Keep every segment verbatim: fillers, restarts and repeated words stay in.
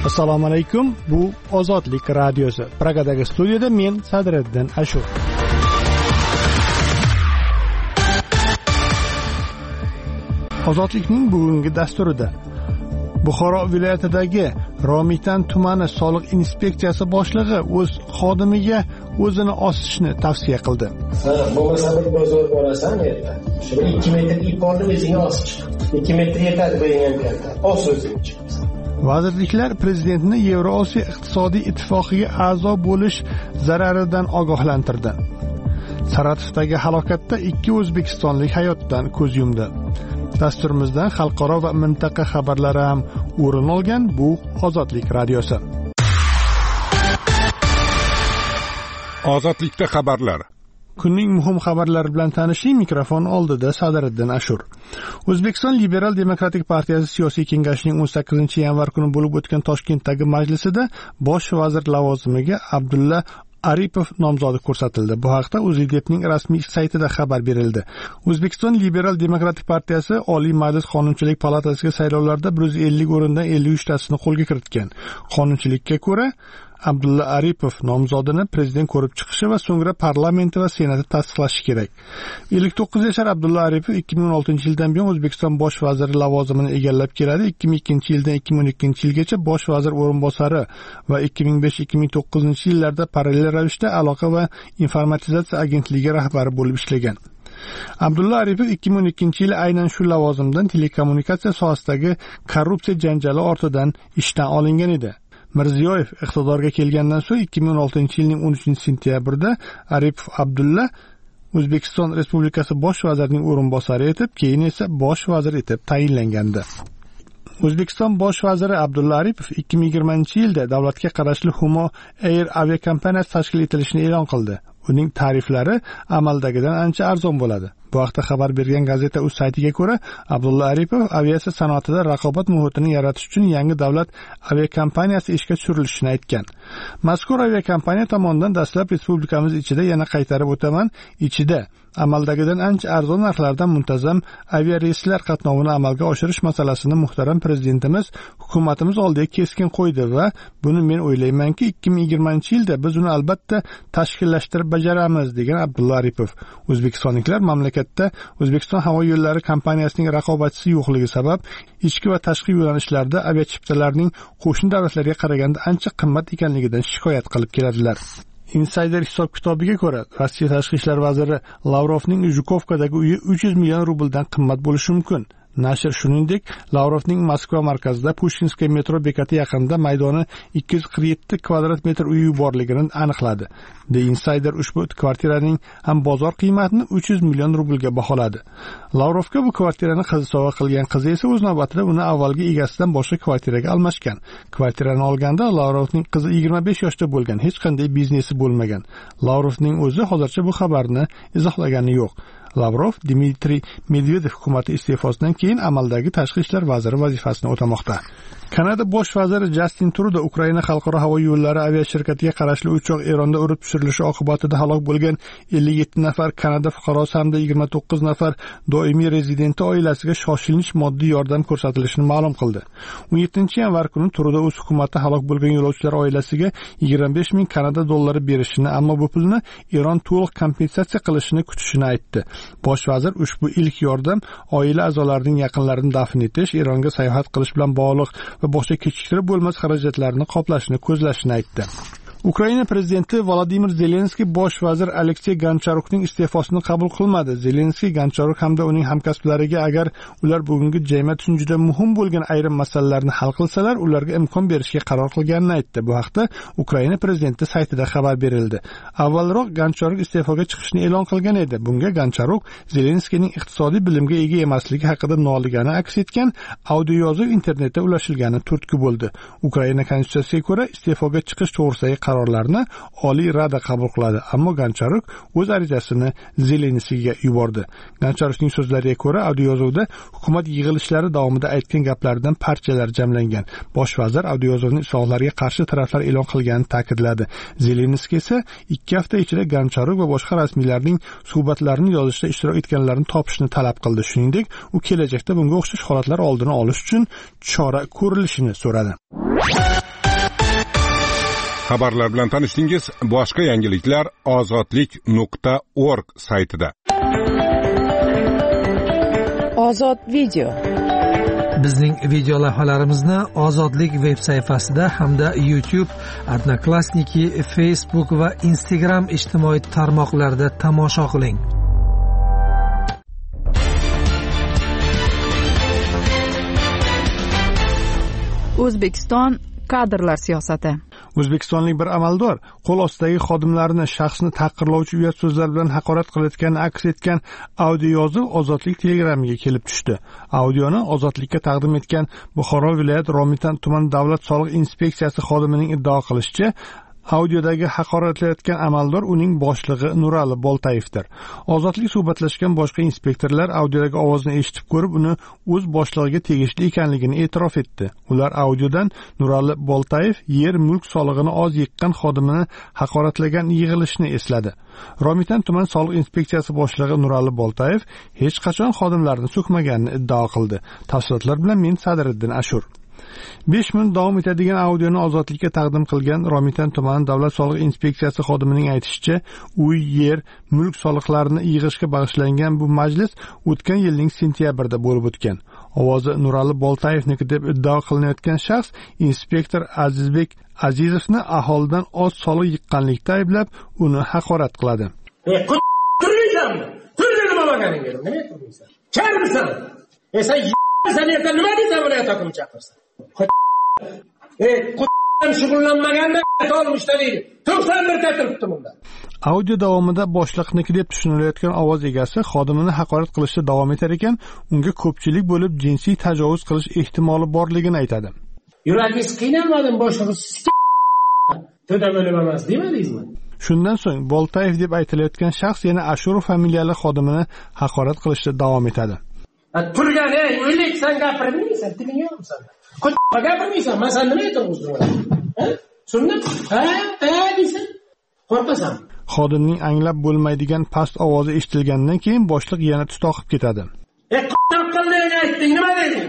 Assalomu alaykum. Bu Ozodlik radiosi. Pragadagi studiyada men Sadriddin Ashur. Ozodlikning bugungi dasturida Buxoro viloyatidagi Romitan tumani soliq inspeksiyasi boshlig'i o'z xodimiga o'zini osishni tavsiya qildi. Ha, bo'lmasa bir bozor borasan yerda. Shu ikki metr ip olib o'zingga osib chiq. ikki metr yetadi bu ham katta. Os o'zing chiq. Vazirliklar prezidentni Yevrosiyo iqtisodiy ittifoqiga a'zo bo'lish zararidan ogohlantirdi. Saratovdagi halokatda ikki o'zbekistonlik hayotdan ko'z yumdi. Dasturimizdan xalqaro va mintaqa xabarlari ham o'rin olgan. Bu Ozodlik radiosi. Ozodlikda xabarlar. Kunning muhim xabarlari bilan tanishing. Mikrofon oldida Sadriddin Ashur. O'zbekiston Liberal Demokratik partiyasi siyosiy kengashining o'n sakkizinchi yanvar kuni bo'lib o'tgan Toshkentdagi majlisida bosh vazir lavozimiga Abdulla Aripov nomzodi ko'rsatildi. Bu haqda O'zLiDepning rasmiy saytida xabar berildi. O'zbekiston Liberal Demokratik partiyasi Oliy Majlis Qonunchilik palatasiga saylovlarda bir yuz ellik o'rindan ellik uch tasini qo'lga kiritgan. Qonunchilikka ko'ra Abdulla Aripov nomzodini prezident ko'rib chiqishi va so'ngra parlamenti va senati tasdiqlashi kerak. ellik to'qqiz yashar Abdulla Aripov ikki ming o'n oltinchi yildan buyon O'zbekiston bosh vaziri lavozimini egallab keladi. ikki ming ikkinchi yildan ikki ming o'n ikkinchi yilgacha bosh vazir o'rinbosari va ikki ming besh ikki ming to'qqizinchi yillarda parallel ravishda aloqa va informatizatsiya agentligi rahbari bo'lib ishlagan. Abdulla Aripov ikki ming o'n ikkinchi yili aynan shu lavozimdan telekommunikatsiya sohasidagi korrupsiya janjali ortidan ishdan olingan edi. Mirziyoyev iqtidorga kelgandan so'ng ikki ming o'n oltinchi yilning o'n uchinchi sentyabrida Aripov Abdulla O'zbekiston Respublikasi bosh vazirining o'rinbosari etib, keyin esa bosh vazir etib tayinlangandi. O'zbekiston bosh vaziri Abdulla Aripov ikki ming yigirmanchi yilda davlatga qarashli Humo Air aviakompaniyasi tashkil etilishini e'lon qildi. Uning tariflari amaldagidan ancha arzon bo'ladi. Bu haqda xabar bergan gazeta o'z saytiga ko'ra, Abdulla Aripov aviatsiya sanoatida raqobat muhitini yaratish uchun yangi davlat aviakompaniyasi ishga tushirilishini aytgan. Mazkur aviakompaniya tomonidan dastlab respublikamiz ichida, yana qaytarib o'taman, ichida amaldagidan ancha arzon narxlardan muntazam aviareyslar qatnovini amalga oshirish masalasini muhtaram prezidentimiz hukumatimiz oldiga keskin qo'ydi va buni men o'ylaymanki ikki ming yigirmanchi yilda biz uni albatta tashkillashtirib bajaramiz, degan Abdulla Aripov. O'zbekistonliklar mamlakatda O'zbekiston havo yo'llari kompaniyasining raqobatchisi yo'qligi sabab ichki va tashqi yo'nalishlarda aviachiptalarning qo'shni davlatlarga qaraganda ancha qimmat ekanligidan shikoyat qilib keladilar. Insider hisob-kitobiga ko'ra, Rossiya tashqi ishlar vaziri Lavrovning Jukovkadagi uyi uch yuz million rubldan qimmat bo'lishi mumkin. Nashr shuningdek, Lavrovning Moskva markazida Pushkinskiy metro bekati yaqinida maydoni ikki yuz qirq yetti kvadrat metr uyi borligini aniqladi. The Insider ushbu kvartiraning ham bozor qiymatini uch yuz million rublga baholadi. Lavrovga bu kvartirani qizi sovg'a qilgan qizi esa o'z navbatida uni avvalgi egasidan boshqa kvartiraga almashgan. Kvartirani olganda Lavrovning qizi yigirma besh yoshda bo'lgan, hech qanday biznesi bo'lmagan. Lavrovning o'zi hozircha bu xabarni izohlagani yo'q. Lavrov Dmitriy Medvedev hukumati iste'fosidan keyin amaldagi tashqi ishlar vaziri vazifasini o'tamoqda. Kanada bosh vaziri Justin Trudeau Ukraina xalqaro havo yo'llari aviashirkatiga qarashli uchoq Eronda urib tushirilishi oqibatida halok bo'lgan ellik yetti nafar Kanada fuqarosi hamda yigirma to'qqiz nafar doimiy rezidenti oilasiga shoshilinch moddiy yordam ko'rsatilishini ma'lum qildi. o'n yettinchi yanvar kuni Trudeau o'z hukumati halok bo'lgan yo'lovchilar oilasiga yigirma besh ming Kanada dollari berishini, ammo bu pulni Eron to'liq kompensatsiya qilishini kutishini aytdi. Bosh vazir ushbu ilk yordam oila a'zolarining yaqinlarini dafn etish, Eronga sayohat qilish bilan bog'liq va boshqa kechiktirib bo'lmas xarajatlarni qoplashni ko'zlashini aytdi. Ukraina prezidenti Vladimir Zelenskiy bosh vazir Aleksey Goncharukning iste'fosini qabul qilmadi. Zelenskiy Goncharuk hamda uning hamkasblariga agar ular bugungi jamiyat uchun juda muhim bo'lgan ayrim masalalarni hal qilsalar, ularga imkon berishga qaror qilganini aytdi. Bu haqda Ukraina prezidenti saytida xabar berildi. Avvalroq Goncharuk iste'foga chiqishni e'lon qilgan edi. Bunga Goncharuk Zelenskiyning iqtisodiy bilimga ega emasligi haqida noligani aks etgan audio yozuv internetda ulashilgani turtki bo'ldi. Ukraina konstitutsiyasiga ko'ra iste'foga chiqish to'g'risidagi qarorlarni Oliy Rada qabul qiladi, ammo Goncharuk o'z arizasini Zelenskiyga yubordi. Goncharukning so'zlariga ko'ra, audiyozovda hukumat yig'ilishlari davomida aytgan gaplaridan parchalar jamlangan. Bosh vazir audiyozovning izohlariga qarshi taraflar e'lon qilganini ta'kidladi. Zelenskiy esa ikki hafta ichida Goncharuk va boshqa rasmiylarning suhbatlarini yozishda ishtirok etganlarini topishni talab qildi. Shuningdek, u kelajakda bunga o'xshash holatlar oldini olish uchun chora ko'rilishini so'radi. Xabarlar bilan tanishdingiz. Boshqa yangiliklar ozodlik nuqta org saytida. Ozod video. Bizning video lavhalarimizni Ozodlik veb sayfasida hamda YouTube, Odnoklassniki, Facebook va Instagram ijtimoiy tarmoqlarida tomosha qiling. O'zbekiston kadrlar siyosati. O'zbekistonlik bir amaldor qo'l ostidagi xodimlarini shaxsni taqirlovchi uyat so'zlar bilan haqorat qilayotgani aks etgan audio yozuv Ozodlik Telegramiga kelib tushdi. Audioni Ozodlikka taqdim etgan Buxoro viloyat Romitan tuman davlat soliq inspeksiyasi xodimining iddao qilishicha, audiodagi haqoratlayotgan amaldor uning boshlig'i Nurali Boltayevdir. Ozodlik suhbatlashgan boshqa inspektorlar audiodagi ovozni eshitib ko'rib, uni o'z boshlig'iga tegishli ekanligini e'tirof etdi. Ular audiodan Nurali Boltayev yer mulk solig'ini oz yiqqan xodimini haqoratlagan yig'ilishni esladi. Romitan tuman soliq inspeksiyasi boshlig'i Nurali Boltayev hech qachon xodimlarni so'kmaganini iddao qildi. Tafsilotlar bilan men Sadriddin Ashur. besh minut davom etadigan audioni Ozodlikka taqdim qilgan Romitan tumani davlat soliq inspeksiyasi xodimining aytishicha, uy, yer, mulk soliqlarini yig'ishga bag'ishlangan bu majlis o'tgan yilning sentyabrida bo'lib o'tgan. Ovozi Nurali Boltayevniki deb iddao qilinayotgan shaxs inspektor Azizbek Azizovni aholidan oz soliq yiqqanlikda ayblab, uni haqorat qiladi. "Ey, turmaysanmi? Turdi nima bo'lganingga? Nima turmaysan? Charmisan? E sen sen yerda nima deysan viloyat hokimi chaqirsan? Ey, qutdan shug'ullanmaganda olmishda deydi. to'qson bir ta turibdi bunda. Audio davomida boshliqniki deb tushunilayotgan ovoz egasi xodimini haqorat qilishda davom etar ekan, unga ko'pchilik bo'lib jinsiy tajovuz qilish ehtimoli borligini aytadi. Yuragingiz qiynalmadimi boshlig'ingiz? To'da bo'lib emas, demadingizmi? Shundan so'ng Boltayev deb aytilayotgan shaxs yana Ashurov familiyali xodimini haqorat qilishda davom etadi. Turgan, ey, o'ylik sen gapirmaysan, tiling yo'qsan. Qutqa gapirmaysan, men sen nima aytdim? Ha? Shunda, ha, ha deysan. Qo'rqasan. Xodimning anglab bo'lmaydigan past ovozi eshitilgandan keyin boshliq yana tutoqib ketadi. Ey, qildiga aytding, nima deding?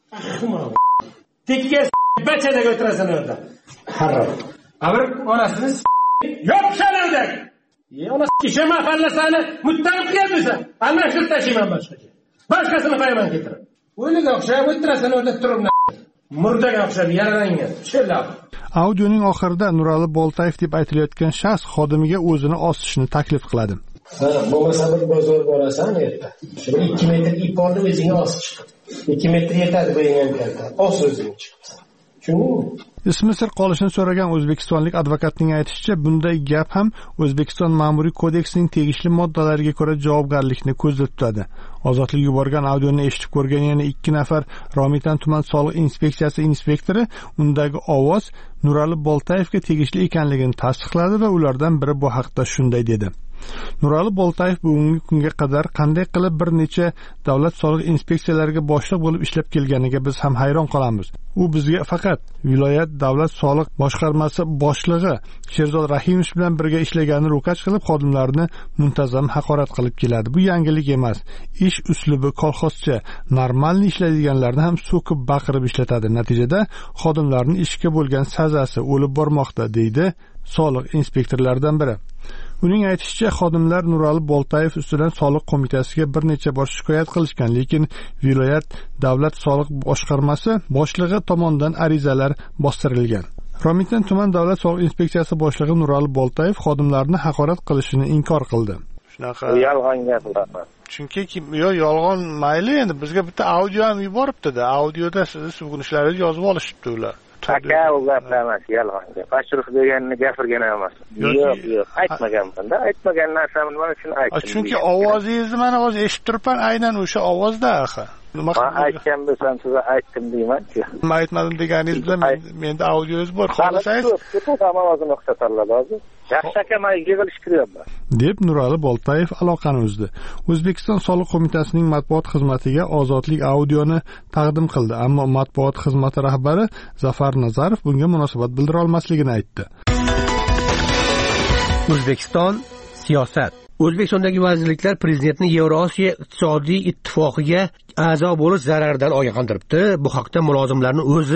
Tekiga bachadaga o'tirasan orada. Harom. Avr onasini yo'q shalarda. Ey, onasi kisha mahallasini muttaham qilganmisan? Ana shu tashiman boshqacha. Boshqasini qo'yaman ketirib. O'yliga o'xshab o'tirasan orada turib. Murdaga o'xshab yaralangan. Shillar. Audioning oxirida Nurali Boltayev deb aytilayotgan shaxs xodimiga o'zini osishni taklif qiladi. Ha, bo'lmasa bir bozor borasan erta. Shu ikki metr ip olib o'zingga osib chiq. ikki metr yetadi bo'yingga katta. Os o'zing chiqsan. Tushundingmi? Ismi sir qolishini so'ragan o'zbekistonlik advokatning aytishicha, bunday gap ham O'zbekiston Ma'muriy kodeksining tegishli moddalariga ko'ra javobgarlikni ko'zda tutadi. Ozodlik yuborgan audioni eshitib ko'rgan yana ikki nafar Romitan tuman soliq inspeksiyasi inspektori undagi ovoz Nurali Boltayevga tegishli ekanligini tasdiqladi va ulardan biri bu haqda shunday dedi. Nurali Boltayev bugungi kunga qadar qanday qilib bir necha davlat soliq inspeksiyalariga boshliq bo'lib ishlab kelganiga biz ham hayron qolamiz. U bizga faqat viloyat davlat soliq boshqarmasi boshlig'i Sherzod Rahimov bilan birga ishlaganini ro'kach qilib, xodimlarni muntazam haqorat qilib keladi. Bu yangilik emas. Ish uslubi kolxozcha, normalni ishlaydiganlarni ham so'kib baqirib ishlatadi. Natijada xodimlarning ishga bo'lgan sazasi o'lib bormoqda, deydi soliq inspektorlaridan biri. Uning aytishicha, xodimlar Nurali Boltayev ustidan soliq qo'mitasiga bir necha bor shikoyat qilishgan, lekin viloyat davlat soliq boshqarmasi boshlig'i tomonidan arizalar bostirilgan. Romitan tuman davlat soliq inspeksiyasi boshlig'i Nurali Boltayev xodimlarni haqorat qilishini inkor qildi. Shunaqa yolg'on gapiradi. Chunki yo yolg'on mayli, endi bizga bitta audio ham yuboribdi-da. Audioda sizni sugunishlaringizni yozib olishibdi ular. Aka, u gaplar emas, yolg'on gap. Ashraf deganini gapirgan emas. Yo'q, yo'q, aytmaganman-da. Aytmagan narsamni mana shuni aytdim. Chunki ovozingizni mana hozir eshitib turibman, aynan o'sha ovozda axir. Nima aytgan bo'lsam sizga aytdim deyman-ku. Nima aytmadim deganingiz bilan menda audioyingiz bor. Xohlasangiz, ovozini o'xshatarlar hozir. Yaxshi aka, men yig'ilish kiryapman. deb Nurali Boltayev aloqani uzdi. O'zbekiston soliq qo'mitasining matbuot xizmatiga ozodlik audioni taqdim qildi, ammo matbuot xizmati rahbari Zafar Nazarov bunga munosabat bildira olmasligini aytdi. O'zbekiston siyosat. O'zbekistondagi vazirliklar prezidentni Yevrosiyo iqtisodiy ittifoqiga a'zo bo'lish zararidan ogohlantiribdi. Bu haqda mulozimlarning o'zi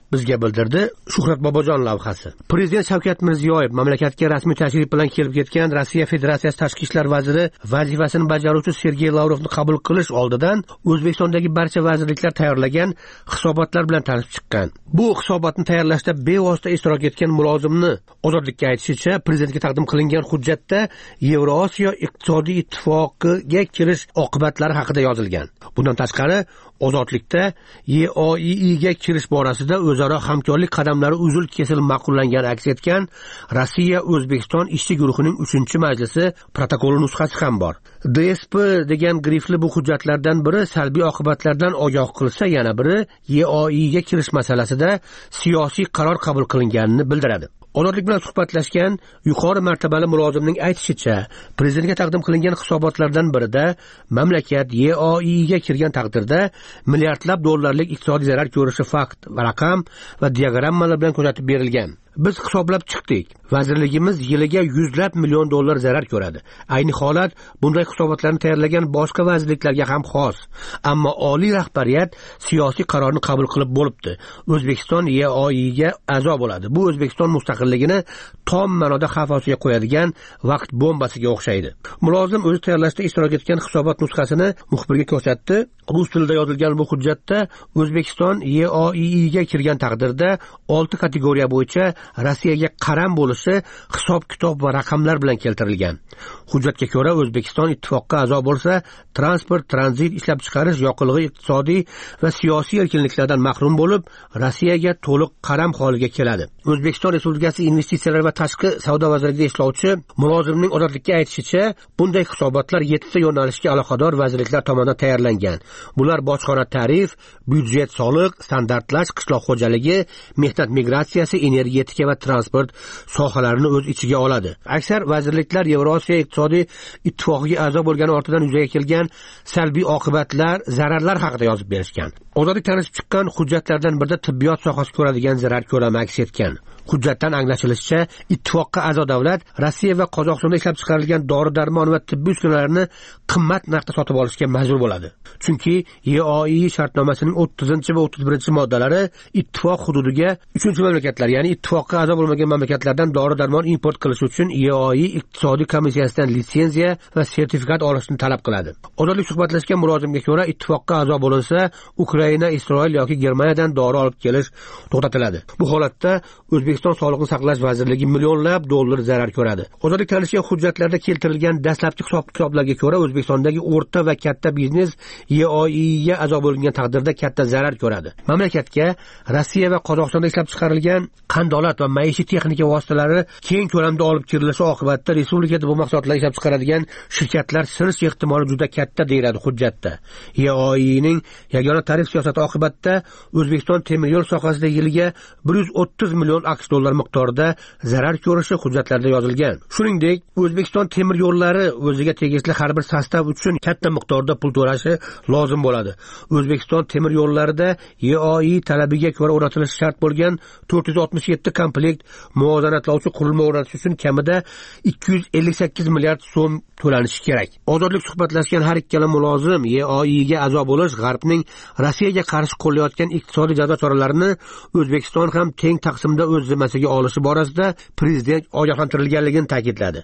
bizga bildirdi Shuhrat Bobojon lavhasi. Prezident Shavkat Mirziyoyev mamlakatga rasmiy tashrif bilan kelib ketgan Rossiya Federatsiyasi tashqi ishlar vaziri vazifasini bajaruvchi Sergey Lavrovni qabul qilish oldidan O'zbekistondagi barcha vazirliklar tayyorlagan hisobotlar bilan tanishib chiqqan. Bu hisobotni tayyorlashda bevosita ishtirok etgan mulozimni ozodlikka aytishicha, prezidentga taqdim qilingan hujjatda Yevrosiyo iqtisodiy ittifoqiga kirish oqibatlari haqida yozilgan. Bundan tashqari, ozodlikda E O I ga kirish borasida o'zaro hamkorlik qadamlari uzil-kesil ma'qullangani aks etgan Rossiya O'zbekiston ishchi guruhining uchinchi majlisi protokoli nusxasi ham bor. D S P degan grifli bu hujjatlardan biri salbiy oqibatlardan ogoh qilsa, yana biri E O I ga kirish masalasida siyosiy qaror qabul qilinganini bildiradi. Ozodlik bilan suhbatlashgan yuqori martabali mulozimning aytishicha, prezidentga taqdim qilingan hisobotlardan birida mamlakat E O I ga kirgan taqdirda milliardlab dollarlik iqtisodiy zarar ko'rishi fakt, raqam va diagrammalar bilan ko'rsatib berilgan. Biz hisoblab chiqdik. Vazirligimiz yiliga yuzlab million dollar zarar ko'radi. Ayni holat bunday hisobotlarni tayyorlagan boshqa vazirliklarga ham xos. Ammo oliy rahbariyat siyosiy qarorni qabul qilib bo'libdi. O'zbekiston E O I ga a'zo bo'ladi. Bu O'zbekiston mustaqilligini tom ma'noda xavf ostiga qo'yadigan vaqt bombasiga o'xshaydi. Mulozim o'zi tayyorlashda ishtirok etgan hisobot nusxasini muxbirga ko'rsatdi. Rus tilida yozilgan bu hujjatda O'zbekiston E O I ga kirgan taqdirda olti kategoriya bo'yicha Rossiyaga qaram bo'lishi hisob-kitob va raqamlar bilan keltirilgan. Hujjatga ko'ra, O'zbekiston ittifoqqa a'zo bo'lsa, transport, tranzit, ishlab chiqarish, yoqilg'i, iqtisodiy va siyosiy erkinliklardan mahrum bo'lib, Rossiyaga to'liq qaram holiga keladi. O'zbekiston Respublikasi investitsiyalar va tashqi savdo vazirligida ishlovchi mulozimning ozodlikka aytishicha, bunday hisobotlar yettita yo'nalishga aloqador vazirliklar tomonidan tayyorlangan. Bular bojxona, tarif, byudjet, soliq, standartlash, qishloq xo'jaligi, mehnat migratsiyasi, energetika va transport sohalarini o'z ichiga oladi. Aksar vazirliklar Yevrosiyo iqtisodiy ittifoqiga a'zo bo'lgani ortidan yuzaga kelgan salbiy oqibatlar, zararlar haqida yozib berishgan. Ozodlik tanishib chiqqan hujjatlardan birida tibbiyot sohasi ko'radigan zarar ko'lami aks etgan. Hujjatdan anglashilishicha, ittifoqqa a'zo davlat Rossiya va Qozog'istonda ishlab chiqarilgan dori-darmon va tibbiy uskunalarni qimmat narxda sotib olishga majbur bo'ladi. Chunki E O I shartnomasining o'ttizinchi va o'ttiz birinchi moddalari ittifoq hududiga uchinchi mamlakatlar, ya'ni ittifoqqa a'zo bo'lmagan mamlakatlardan dori-darmon import qilish uchun E O I iqtisodiy komissiyasidan litsenziya va sertifikat olishni talab qiladi. Ozodlik suhbatlashgan mulozimga ko'ra, ittifoqqa a'zo bo'linsa, Ukraina, Isroil yoki Germaniyadan dori olib kelish to'xtatiladi. Bu holatda O'zbekiston Sog'liqni saqlash vazirligi millionlab dollar zarar ko'radi. Ozodlik tanishgan hujjatlarda keltirilgan dastlabki hisob-kitoblarga ko'ra, O'zbekistondagi o'rta va katta biznes E O I ga a'zo bo'lgan taqdirda katta zarar ko'radi. Mamlakatga Rossiya va Qozog'istonda ishlab chiqarilgan qandolat va maishiy texnika vositalari keng ko'lamda olib kirilishi oqibatida respublikada bu mahsulotlarni ishlab chiqaradigan shirkatlar sirish ehtimoli juda katta, deyiladi hujjatda. E O I'ning yagona tarif siyosati oqibatida O'zbekiston temir yo'l sohasida yiliga bir yuz o'ttiz million aqsh dollar miqdorida zarar ko'rishi hujjatlarda yozilgan. Shuningdek, O'zbekiston temir yo'llari o'ziga tegishli har bir sostav uchun katta miqdorda pul to'lashi lozim bo'ladi. O'zbekiston temir yo'llarida E O I talabiga ko'ra o'rnatilishi shart bo'lgan to'rt yuz oltmish yetti komplekt muvozanatlovchi qurilma o'rnatish uchun kamida ikki yuz ellik sakkiz milliard so'm to'lanishi kerak. Ozodlik suhbatlashgan har ikkala mulozim E O I ga a'zo bo'lish G'arbning Rossiyaga qarshi qo'llayotgan iqtisodiy jazo choralarini O'zbekiston ham teng taqsimda o'z zimmasiga olishi borasida prezident ogohlantirilganligini ta'kidladi.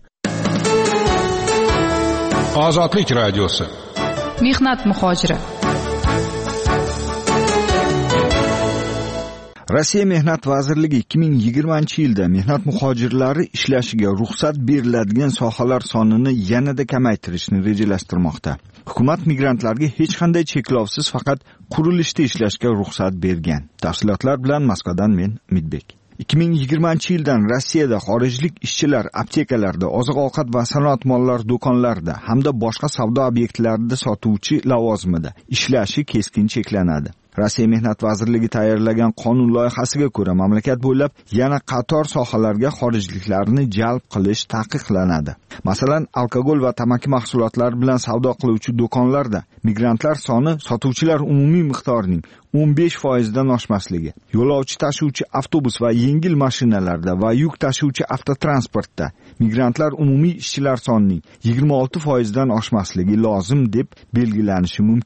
Ozodlik radiosi. Mehnat muhojiri. Rossiya Mehnat vazirligi ikki ming yigirmanchi yilda mehnat muhojirlari ishlashiga ruxsat beriladigan sohalar sonini yanada kamaytirishni rejalashtirmoqda. Hukumat migrantlarga hech qanday cheklovsiz faqat qurilishda ishlashga ruxsat bergan. Tafsilotlar bilan Moskvadan men Midbek. ikki ming yigirmanchi yildan Rossiyada xorijlik ishchilar aptekalarda, oziq-ovqat va sanoat mollari do'konlarida hamda boshqa savdo obyektlarida sotuvchi lavozimida ishlashi keskin cheklanadi. Rossiya Mehnat vazirligi tayyorlagan qonun loyihasiga ko'ra mamlakat bo'ylab yana qator sohalarga xorijliklarni jalb qilish taqiqlanadi. Masalan, alkogol va tamaki mahsulotlari bilan savdo qiluvchi do'konlarda migrantlar soni sotuvchilar umumiy miqdorining o'n besh foiz dan oshmasligi, yo'lovchi tashuvchi avtobus va yengil mashinalarda va yuk tashuvchi avtotransportda migrantlar umumiy ishchilar sonining yigirma olti foiz dan oshmasligi lozim deb belgilanishi mumkin.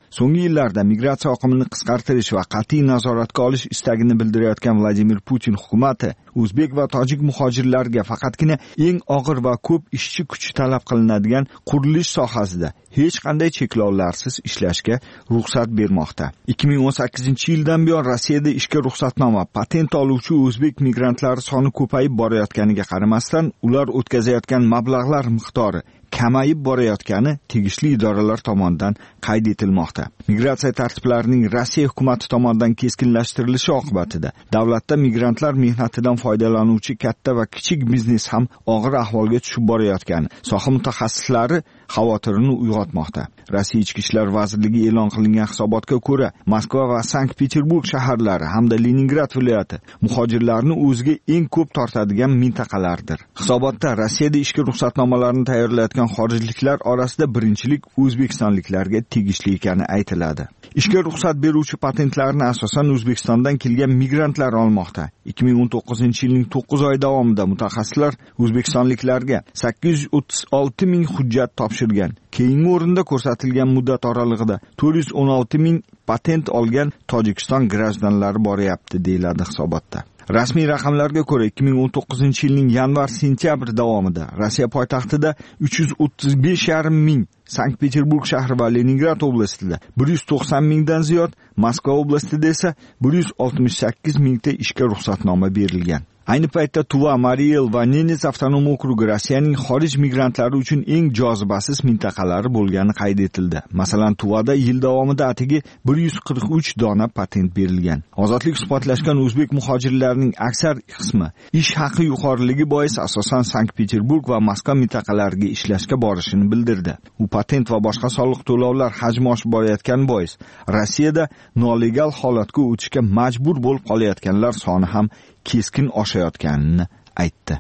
So'nggi yillarda migratsiya oqimini qisqartirish va qat'iy nazoratga olish istagini bildirayotgan Vladimir Putin hukumati o'zbek va tojik muhojirlarga faqatgina eng og'ir va ko'p ishchi kuchi talab qilinadigan qurilish sohasida hech qanday cheklovlarsiz ishlashga ruxsat bermoqda. ikki ming o'n sakkizinchi yildan buyon Rossiyada ishga ruxsatnoma, patent oluvchi o'zbek migrantlari soni ko'payib borayotganiga qaramasdan, ular o'tkazayotgan mablag'lar miqdori kamayib borayotgani tegishli idoralar tomonidan qayd etilmoqda. Migratsiya tartiblarining Rossiya hukumati tomonidan keskinlashtirilishi oqibatida davlatda migrantlar mehnatidan foydalanuvchi katta va kichik biznes ham og'ir ahvolga tushib borayotgani soha mutaxassislari xavotirini uyg'otmoqda. Rossiya Ichki ishlar vazirligi e'lon qilingan hisobotga ko'ra, Moskva va Sankt-Peterburg shaharlari hamda Leningrad viloyati muhojirlarni o'ziga eng ko'p tortadigan mintaqalardir. Hisobotda Rossiyada ishga ruxsatnomalarni tayyorlayotgan xorijliklar orasida birinchilik o'zbekistonliklarga tegishli ekani aytiladi. Ishga ruxsat beruvchi patentlarni asosan O'zbekistondan kelgan migrantlar olmoqda. ikki ming o'n to'qqizinchi yilning to'qqiz oy davomida mutaxassislar o'zbekistonliklarga sakkiz yuz o'ttiz olti ming hujjat topshirgan. Keyingi o'rinda ko'rsatilgan muddat oralig'ida to'rt yuz o'n olti ming patent olgan Tojikiston grajdanlari boryapti, deyiladi hisobotda. Rasmiy raqamlarga ko'ra, ikki ming o'n to'qqizinchi yilning yanvar-sentyabr davomida Rossiya poytaxtida uch yuz o'ttiz besh yarim ming, Sankt-Peterburg shahri va Leningrad oblastida bir yuz to'qson mingdan ziyod, Moskva oblastida esa bir yuz oltmish sakkiz mingta ishga ruxsatnoma berilgan. Ayni paytda Tuva, Mariel va Nenets avtonom okrugi Rossiyaning xorij migrantlari uchun eng jozibasiz mintaqalari bo'lgani qayd etildi. Masalan, Tuvada yil davomida atigi bir yuz qirq uch dona patent berilgan. Ozodlik isbotlashgan o'zbek muhojirlarining aksar qismi ish haqi yuqoriligi bois asosan Sankt-Peterburg va Moskva mintaqalariga ishlashga borishini bildirdi. U patent va boshqa soliq to'lovlar hajmi oshib borayotgani bois Rossiyada nolegal holatga o'tishga majbur bo'lib qolayotganlar soni ham keskin oshayotganini aytdi.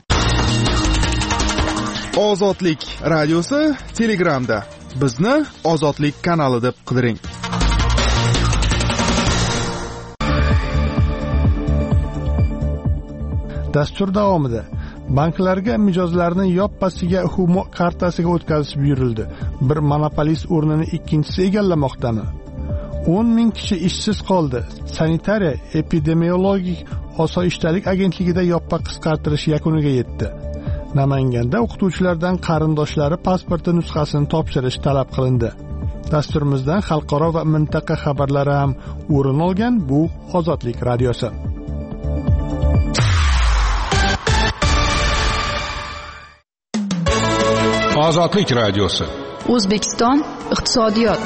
Ozodlik radiosi Telegramda. Bizni Ozodlik kanali deb qidiring. Dastur davomida banklarga mijozlarni yoppasiga Humo kartasiga o'tkazish buyurildi. Bir monopolist o'rnini ikkinchisi egallamoqdami? o'n ming kishi ishsiz qoldi. Sanitariya epidemiologik osoyishtalik agentligida yoppa qisqartirish yakuniga yetdi. Namanganda o'qituvchilardan qarindoshlari pasporti nusxasini topshirish talab qilindi. Dasturimizdan xalqaro va mintaqa xabarlari ham o'rin olgan. Bu Ozodlik radiosi. Ozodlik radiosi. O'zbekiston iqtisodiyot.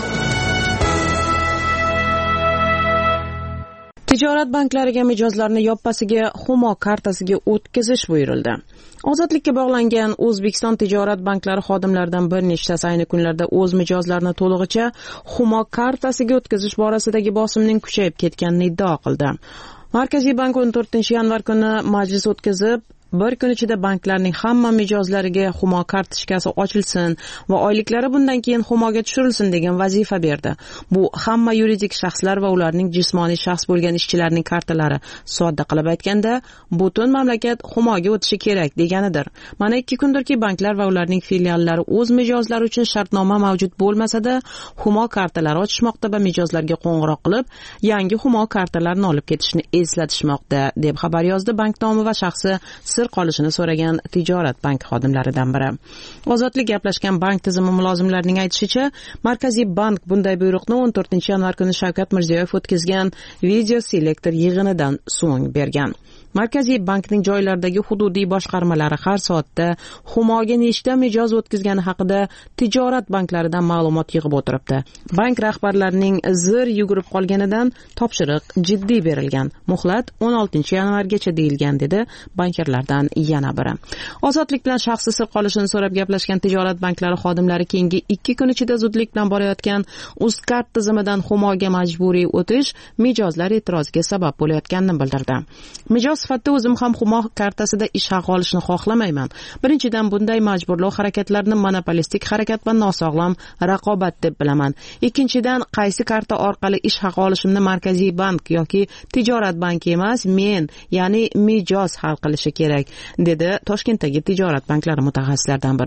Tijorat banklariga mijozlarni yoppasiga Humo kartasiga o'tkazish buyurildi. Ozodlikka bog'langan O'zbekiston tijorat banklari xodimlaridan bir nechtasi ayni kunlarda o'z mijozlarini to'lig'icha Humo kartasiga o'tkazish borasidagi bosimning kuchayib ketganini iddao qildi. Markaziy bank o'n to'rtinchi yanvar kuni majlis o'tkazib, bir kun ichida banklarning hamma mijozlariga Humo kartochkasi ochilsin va oyliklari bundan keyin Humoga tushirilsin degan vazifa berdi. Bu hamma yuridik shaxslar va ularning jismoniy shaxs bo'lgan ishchilarning kartalari, sodda qilib aytganda, butun mamlakat Humoga o'tishi kerak deganidir. Mana ikki kundirki banklar va ularning filiallari o'z mijozlari uchun shartnoma mavjud bo'lmasa-da, Humo kartalari ochishmoqda va mijozlarga qo'ng'iroq qilib, yangi Humo kartalarini olib ketishni eslatishmoqda, deb xabar yozdi bank nomi va shaxsi qolishini so'ragan tijorat bank xodimlaridan biri. Ozodlik gaplashgan bank tizimi mulozimlarining aytishicha, Markaziy bank bunday buyruqni o'n to'rtinchi yanvar kuni Shavkat Mirziyoyev o'tkazgan video selektor yig'inidan so'ng bergan. Markaziy bankning joylardagi hududiy boshqarmalari har soatda Humoga nechta mijoz o'tkazgani haqida tijorat banklaridan ma'lumot yig'ib o'tiribdi. Bank rahbarlarining zir yugurib qolganidan topshiriq jiddiy berilgan. Muhlat o'n oltinchi yanvargacha deyilgan, dedi bankirlardan yana biri. Ozodlik bilan shaxsi sir qolishini so'rab gaplashgan tijorat banklari xodimlari keyingi ikki kun ichida zudlik bilan borayotgan Uzkart tizimidan Humoga majburiy o'tish mijozlar e'tiroziga sabab bo'layotganini bildirdi. Mijoz sifatida o'zim ham Humo kartasida ish haqi olishni xohlamayman. Birinchidan bunday majburlov harakatlarini monopolistik harakat va nosog'lom raqobat deb bilaman. Ikkinchidan qaysi karta orqali ish haqi olishimni Markaziy bank yoki tijorat banki emas, men, ya'ni mijoz hal qilishi kerak, dedi Toshkentdagi tijorat banklari mutaxassislaridan biri.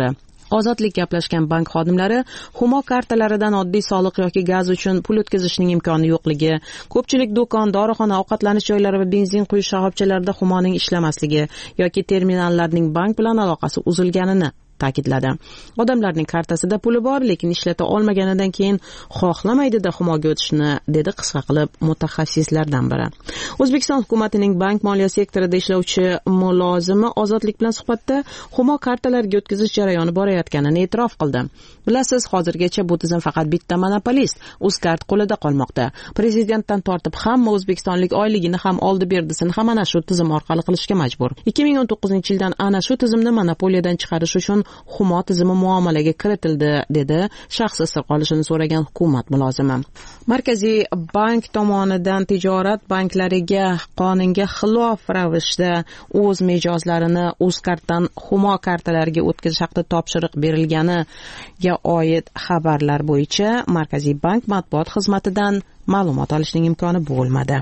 Ozodlik gaplashgan bank xodimlari Humo kartalaridan oddiy soliq yoki gaz uchun pul o'tkazishning imkoni yo'qligi, ko'pchilik do'kon, dorixona, ovqatlanish joylari va benzin quyish shoxobchalarida Humoning ishlamasligi yoki terminallarning bank bilan aloqasi uzilganini ta'kidladi. Odamlarning kartasida puli bor, lekin ishlata olmaganidan keyin xohlamaydida Humoga o'tishni, dedi qisqa qilib mutaxassislardan biri. O'zbekiston hukumatining bank moliya sektorida ishlovchi mulozimi Ozodlik bilan suhbatda Humo kartalariga o'tkazish jarayoni borayotganini e'tirof qildi. Bilasiz, hozirgacha bu tizim faqat bitta monopolist Uzkart qo'lida qolmoqda. Prezidentdan tortib hamma o'zbekistonlik oyligini ham oldi berdisini ham ana shu tizim orqali qilishga majbur. ikki ming o'n to'qqizinchi yildan ana shu tizimni monopoliyadan chiqarish uchun Humo tizimi muomalaga kiritildi, dedi shaxsi sir qolishini so'ragan hukumat mulozimi. Markaziy bank tomonidan tijorat banklariga qonunga xilof ravishda o'z mijozlarini Uzkartdan Humo kartalariga o'tkazish haqida topshiriq berilganiga oid xabarlar bo'yicha Markaziy bank matbuot xizmatidan ma'lumot olishning imkoni bo'lmadi.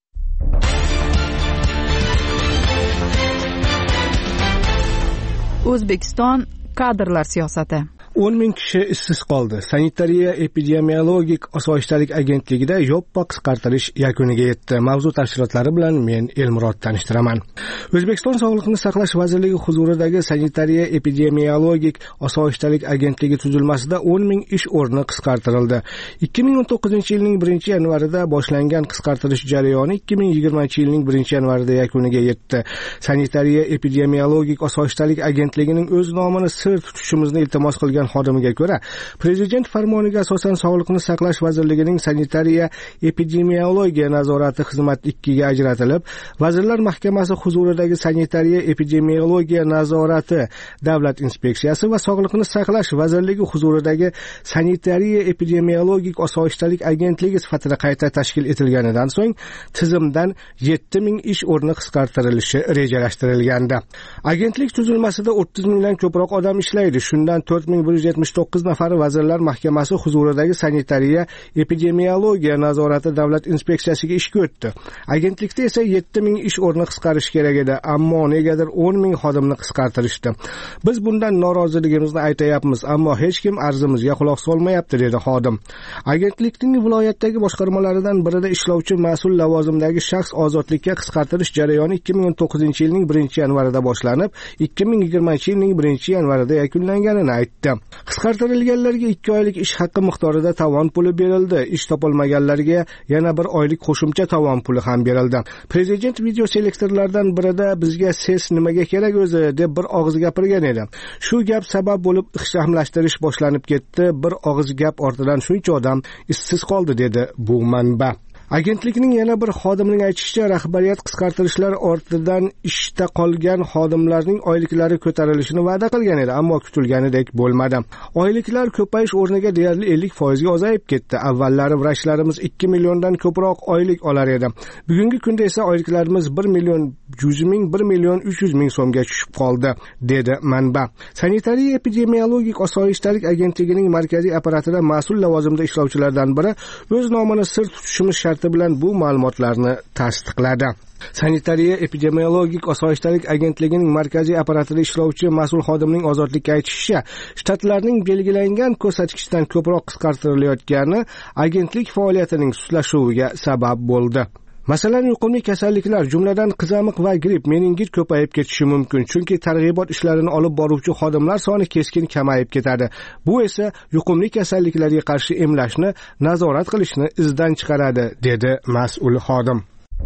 O'zbekiston kadrlar siyosati. o'n ming kishi ishsiz qoldi. Sanitariya epidemiologik osoyishtalik agentligida yoppa qisqartirish yakuniga yetdi. Mavzu tafsilotlari bilan men Elmurod tanishtiraman. O'zbekiston Sog'liqni saqlash vazirligi huzuridagi Sanitariya epidemiologik osoyishtalik agentligi tuzilmasida o'n ming ish o'rni qisqartirildi. ikki ming o'n to'qqizinchi yilning birinchi yanvarida boshlangan qisqartirish jarayoni ikki ming yigirmanchi yilning birinchi yanvarida yakuniga yetdi. Sanitariya epidemiologik osoyishtalik agentligining o'z nomini sir tutishimizni iltimos qilgan xodimiga ko'ra, prezident farmoniga asosan Sog'liqni saqlash vazirligining sanitariya epidemiologiya nazorati xizmat ikkiga ajratilib, Vazirlar Mahkamasi huzuridagi sanitariya epidemiologiya nazorati davlat inspeksiyasi va Sog'liqni saqlash vazirligi huzuridagi sanitariya epidemiologik osoyishtalik agentligi sifatida qayta tashkil etilganidan so'ng tizimdan yetti ming ish o'rni qisqartirilishi rejalashtirilgandi. Agentlik tuzilmasida o'ttiz mingdan ko'proq odam ishlaydi. Shundan to'rt ming bir yuz yetmish to'qqiz nafari Vazirlar Mahkamasi huzuridagi sanitariya epidemiologiya nazorati davlat inspeksiyasiga ishga o'tdi. Agentlikda esa yetti ming ish o'rni qisqarish kerak edi, ammo negadir o'n ming xodimni qisqartirishdi. Biz bundan noroziligimizni aytayapmiz, ammo hech kim arzimizga quloq solmayapti, dedi xodim. Agentlikning viloyatdagi boshqarmalaridan birida ishlovchi mas'ul lavozimdagi shaxs ozodlikka qisqartirish jarayoni ikki ming o'n to'qqizinchi yilning birinchi yanvarida boshlanib, ikki ming yigirmanchi yilning birinchi yanvarida yakunlanganini aytdi. Qisqartirilganlarga ikki oylik ish haqqi miqdorida tovon puli berildi. Ish topolmaganlarga yana bir oylik qo'shimcha tovon puli ham berildi. Prezident video selektorlardan birida bizga ses nimaga kerak o'zi deb bir og'iz gapirgan edi. Shu gap sabab bo'lib ixchamlashtirish boshlanib ketdi. Bir og'iz gap ortidan shuncha odam ishsiz qoldi, dedi bu manba. Agentlikning yana bir xodimining aytishicha, rahbariyat qisqartirishlar ortidan ishda qolgan xodimlarning oyliklari ko'tarilishini va'da qilgan edi, ammo kutilganidek bo'lmadi. Oyliklar ko'payish o'rniga deyarli ellik foiz ga ozayib ketdi. Avvallari vrachlarimiz ikki milliondan ko'proq oylik olar edi. Bugungi kunda esa oyliklarimiz bir million yuz ming, bir million uch yuz ming so'mga tushib qoldi, dedi manba. Sanitariya epidemiologik osoyishtalik agentligining markaziy apparatida mas'ul lavozimda ishlovchilardan biri o'z nomini sir tutishimiz bilan bu ma'lumotlarni tasdiqladi. Sanitariya epidemiologik osoyishtalik agentligining markaziy apparatida ishlovchi mas'ul xodimning ozodlikka aytishicha, shtatlarning belgilangan ko'rsatkichdan ko'proq qisqartirilayotgani agentlik faoliyatining suslashuviga sabab bo'ldi. Masalan, yuqumli kasalliklar, jumladan qizamiq va gripp, meningit ko'payib ketishi mumkin, chunki targ'ibot ishlarini olib boruvchi xodimlar soni keskin kamayib ketadi. Bu esa yuqumli kasalliklarga qarshi emlashni, nazorat qilishni izdan chiqaradi, dedi mas'ul xodim.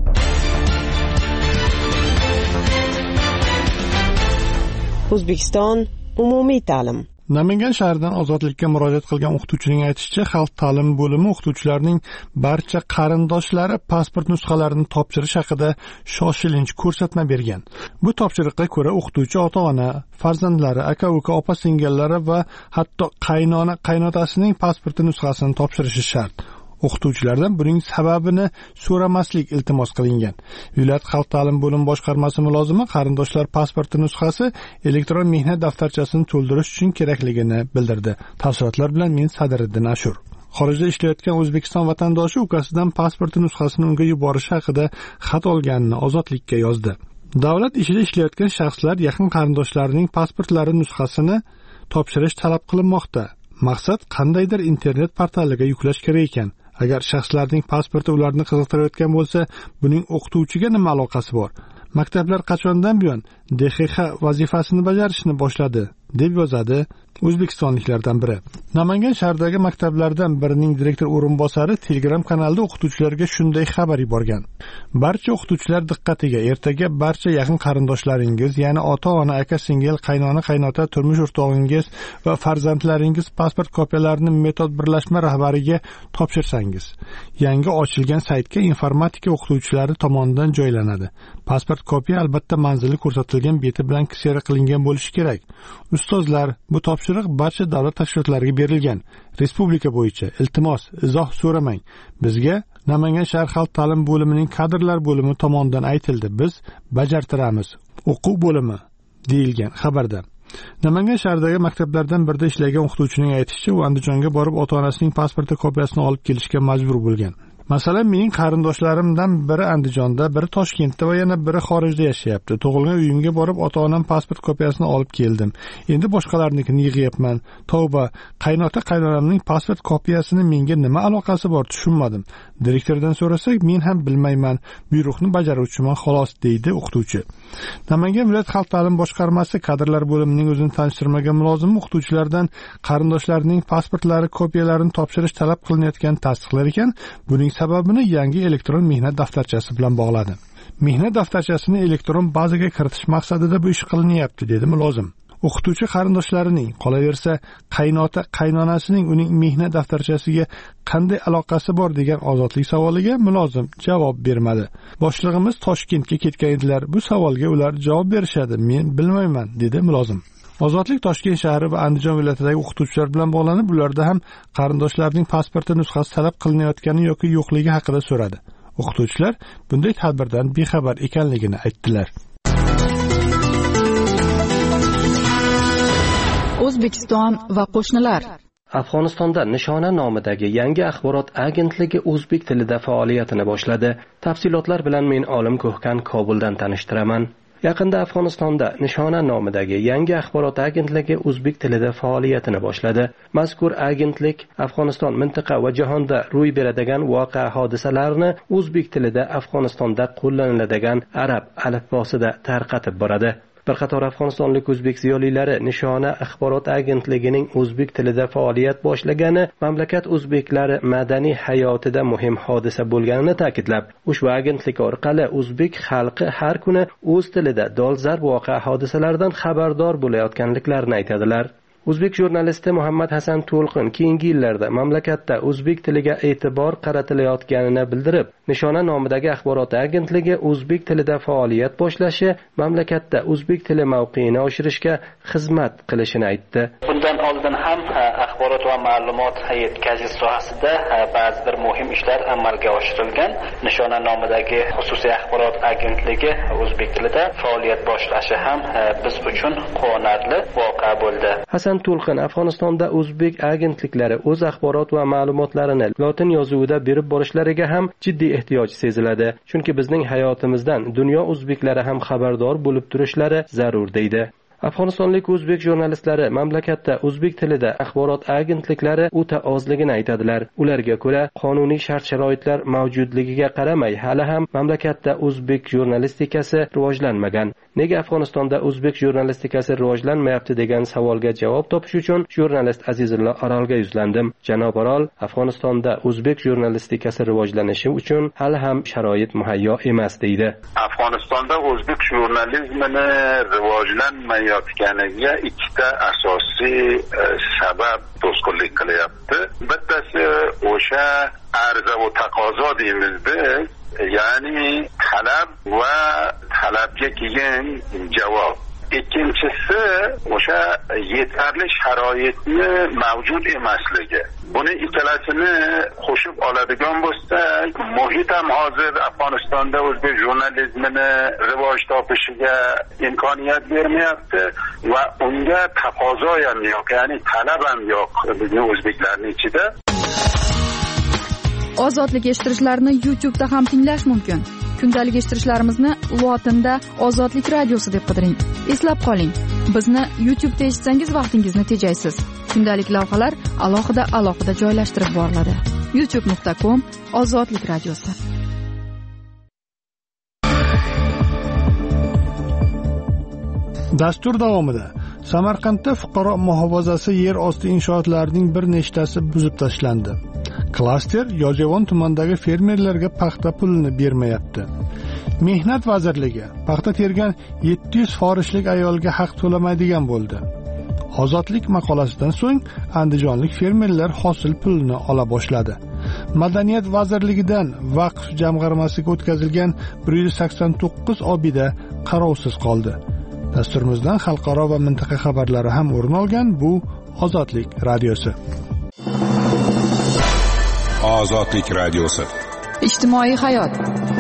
O'zbekiston umumiy ta'lim. Namangan shahridan Ozodlikka murojaat qilgan o'qituvchining aytishicha, xalq ta'limi bo'limi o'qituvchilarning barcha qarindoshlari pasport nusxalarini topshirish haqida shoshilinch ko'rsatma bergan. Bu topshiriqqa ko'ra o'qituvchi ota-ona, farzandlari, aka-uka, opa-singillari va hatto qaynona, qaynotasining pasporti nusxasini topshirishi shart. O'qituvchilardan buning sababini so'ramaslik iltimos qilingan. Viloyat xalq ta'lim bo'limi boshqarmasi mulozimi qarindoshlar pasporti nusxasi elektron mehnat daftarchasini to'ldirish uchun kerakligini bildirdi. Tafsilotlar bilan men Sadiriddin Ashur. Xorijda ishlayotgan O'zbekiston vatandoshi ukasidan pasporti nusxasini unga yuborishi haqida xat olganini Ozodlikka yozdi. Davlat ishida ishlayotgan shaxslar yaqin qarindoshlarining pasportlari nusxasini topshirish talab qilinmoqda. Maqsad qandaydir internet portaliga yuklash kerak ekan. Agar shaxslarning pasporti ularni qiziqtirayotgan bo'lsa, buning o'qituvchiga nima aloqasi bor? Maktablar qachondan buyon D X X vazifasini bajarishni boshladi, deb yozadi o'zbekistonliklardan biri. Namangan shahridagi maktablardan birining direktor o'rinbosari Telegram kanalida o'qituvchilarga shunday xabar yuborgan. Barcha o'qituvchilar diqqatiga, ertaga barcha yaqin qarindoshlaringiz, ya'ni ota-ona, aka-singil, qaynona, qaynota, turmush o'rtog'ingiz va farzandlaringiz pasport kopiyalarini metod birlashma rahbariga topshirsangiz, yangi ochilgan saytga informatika o'qituvchilari tomonidan joylanadi. Pasport kopiya albatta manzili ko'rsatilgan beti bilan ksera qilingan bo'lishi kerak. Ustozlar, bu topshiriq barcha davlat tashkilotlariga berilgan. Respublika bo'yicha iltimos, izoh so'ramang. Bizga Namangan shahar xalq ta'lim bo'limining kadrlar bo'limi tomonidan aytildi. Biz bajartiramiz. O'quv bo'limi deyilgan xabarda. Namangan shahridagi maktablardan birida ishlagan o'qituvchining aytishicha, u Andijonga borib ota-onasining pasporti kopiyasini olib kelishga majbur bo'lgan. Masalan, mening qarindoshlarimdan biri Andijonda, biri Toshkentda va yana biri xorijda yashayapti. Tug'ilgan uyimga borib ota-onam pasport kopiyasini olib keldim. Endi boshqalarnikini yig'yapman. Tavba, qaynota qaynonamning pasport kopiyasini menga nima aloqasi bor, tushunmadim. Direktordan so'rasak, men ham bilmayman. Buyruqni bajaruvchiman xolos, deydi o'qituvchi. Namangan viloyat xalq ta'lim boshqarmasi kadrlar bo'limining o'zini tanishtirmagan mulozimi o'qituvchilardan qarindoshlarining pasportlari kopiyalarini topshirish talab qilinayotgani tasdiqlar ekan. Buning sababini yangi elektron mehnat daftarchasi bilan bog'ladi. Mehnat daftarchasini elektron bazaga kiritish maqsadida bu ish qilinyapti, dedi mulozim. O'qituvchi qarindoshlarining, qolaversa qaynota qaynonasining uning mehnat daftarchasiga qanday aloqasi bor degan ozodlik savoliga mulozim javob bermadi. Boshlig'imiz Toshkentga ketgan edilar. Bu savolga ular javob berishadi. Men bilmayman, dedi mulozim. Ozodlik Toshkent shahri va Andijon viloyatidagi o'qituvchilar bilan bog'lanib, ularda ham qarindoshlarining pasporti nusxasi talab qilinayotgani yoki yo'qligi haqida so'radi. O'qituvchilar bunday tadbirdan bexabar ekanligini aytdilar. O'zbekiston va qo'shnilar. Afg'onistonda Nishona nomidagi yangi axborot agentligi o'zbek tilida faoliyatini boshladi. Tafsilotlar bilan men Olim Ko'hkan Kobuldan tanishtiraman. Yaqinda Afg'onistonda Nishona nomidagi yangi axborot agentligi o'zbek tilida faoliyatini boshladi. Mazkur agentlik Afg'oniston mintaqa va jahonda ro'y beradigan voqea hodisalarni o'zbek tilida Afg'onistonda qo'llaniladigan arab alifbosida tarqatib boradi. Bir qator afg'onistonlik o'zbek ziyolilari Nishona axborot agentligining o'zbek tilida faoliyat boshlagani mamlakat o'zbeklari madaniy hayotida muhim hodisa bo'lganini ta'kidlab, ushbu agentlik orqali o'zbek xalqi har kuni o'z tilida dolzarb voqea hodisalaridan xabardor bo'layotganliklarini aytadilar. O'zbek jurnalisti Muhammad Hasan To'lqin keyingi yillarda mamlakatda o'zbek tiliga e'tibor qaratilayotganini bildirib, Nishona nomidagi axborot agentligi o'zbek tilida faoliyat boshlashi mamlakatda o'zbek tili mavqeini oshirishga xizmat qilishini aytdi. Bundan oldin ham axborot va ma'lumot yetkazish sohasida ba'zi bir muhim ishlar amalga oshirilgan. Nishona nomidagi xususiy axborot agentligi o'zbek tilida faoliyat boshlashi ham biz uchun quvonarli voqea bo'ldi. Hasan To'lqin Afg'onistonda o'zbek agentliklari o'z axborot va ma'lumotlarini lotin yozuvida berib borishlariga ham jiddiy ehtiyoj seziladi. Chunki bizning hayotimizdan dunyo o'zbeklari ham xabardor bo'lib turishlari zarur, deydi. Afg'onistonlik o'zbek jurnalistlari mamlakatda o'zbek tilida axborot agentliklari o'ta ozligini aytadilar. Ularga ko'ra, qonuniy shart-sharoitlar mavjudligiga qaramay, hali ham mamlakatda o'zbek jurnalistikasi rivojlanmagan. Nega Afg'onistonda o'zbek jurnalistikasi rivojlanmayapti degan savolga javob topish uchun jurnalist Azizullo Orolga yuzlandim. Janob Orol, Afg'onistonda o'zbek jurnalistikasi rivojlanishi uchun hali ham sharoit muhayyo emas, deydi. Afg'onistonda o'zbek jurnalizmini rivojlanmayotganiga ikkita asosiy e, sabab to'sqinlik qilyapti. Bittasi o'sha arza va taqozo deymizda, ya'ni talab va talabga keyin javob. Ikkinchisi o'sha yetarli sharoitni mavjud emasligi. Buni ikkalasini qo'shib oladigan bo'lsak, muhit ham hozir Afg'onistonda o'zbek jurnalizmini rivoj topishiga imkoniyat bermayapti va unga taqozo ham yo'q, ya'ni talab ham yo'q bizning o'zbeklarning ichida. Ozodlik eshittirishlarni YouTube'da ham tinglash mumkin. Kundalik eshittirishlarimizni lotinda Ozodlik radiosi deb qidiring. Eslab qoling, Bizni YouTube'da eshitsangiz vaqtingizni tejaysiz. Kundalik lavhalar alohida alohida joylashtirib boriladi. youtube nuqta com Ozodlik radiosi. Dastur davomida Samarqandda fuqaro muhofazasi yer osti inshootlarining bir nechtasi buzib tashlandi. Klaster Yozyovon tumanidagi fermerlarga paxta pulini bermayapti. Mehnat vazirligi paxta tergan yetti yuz forishlik ayolga haq to'lamaydigan bo'ldi. Ozodlik maqolasidan so'ng andijonlik fermerlar hosil pulini ola boshladi. Madaniyat vazirligidan vaqf jamg'armasiga o'tkazilgan bir yuz sakson to'qqiz obida qarovsiz qoldi. Dasturimizdan xalqaro va mintaqa xabarlari ham o'rin olgan bu Ozodlik radiosi. Ozodlik radiosi. Ijtimoiy hayot.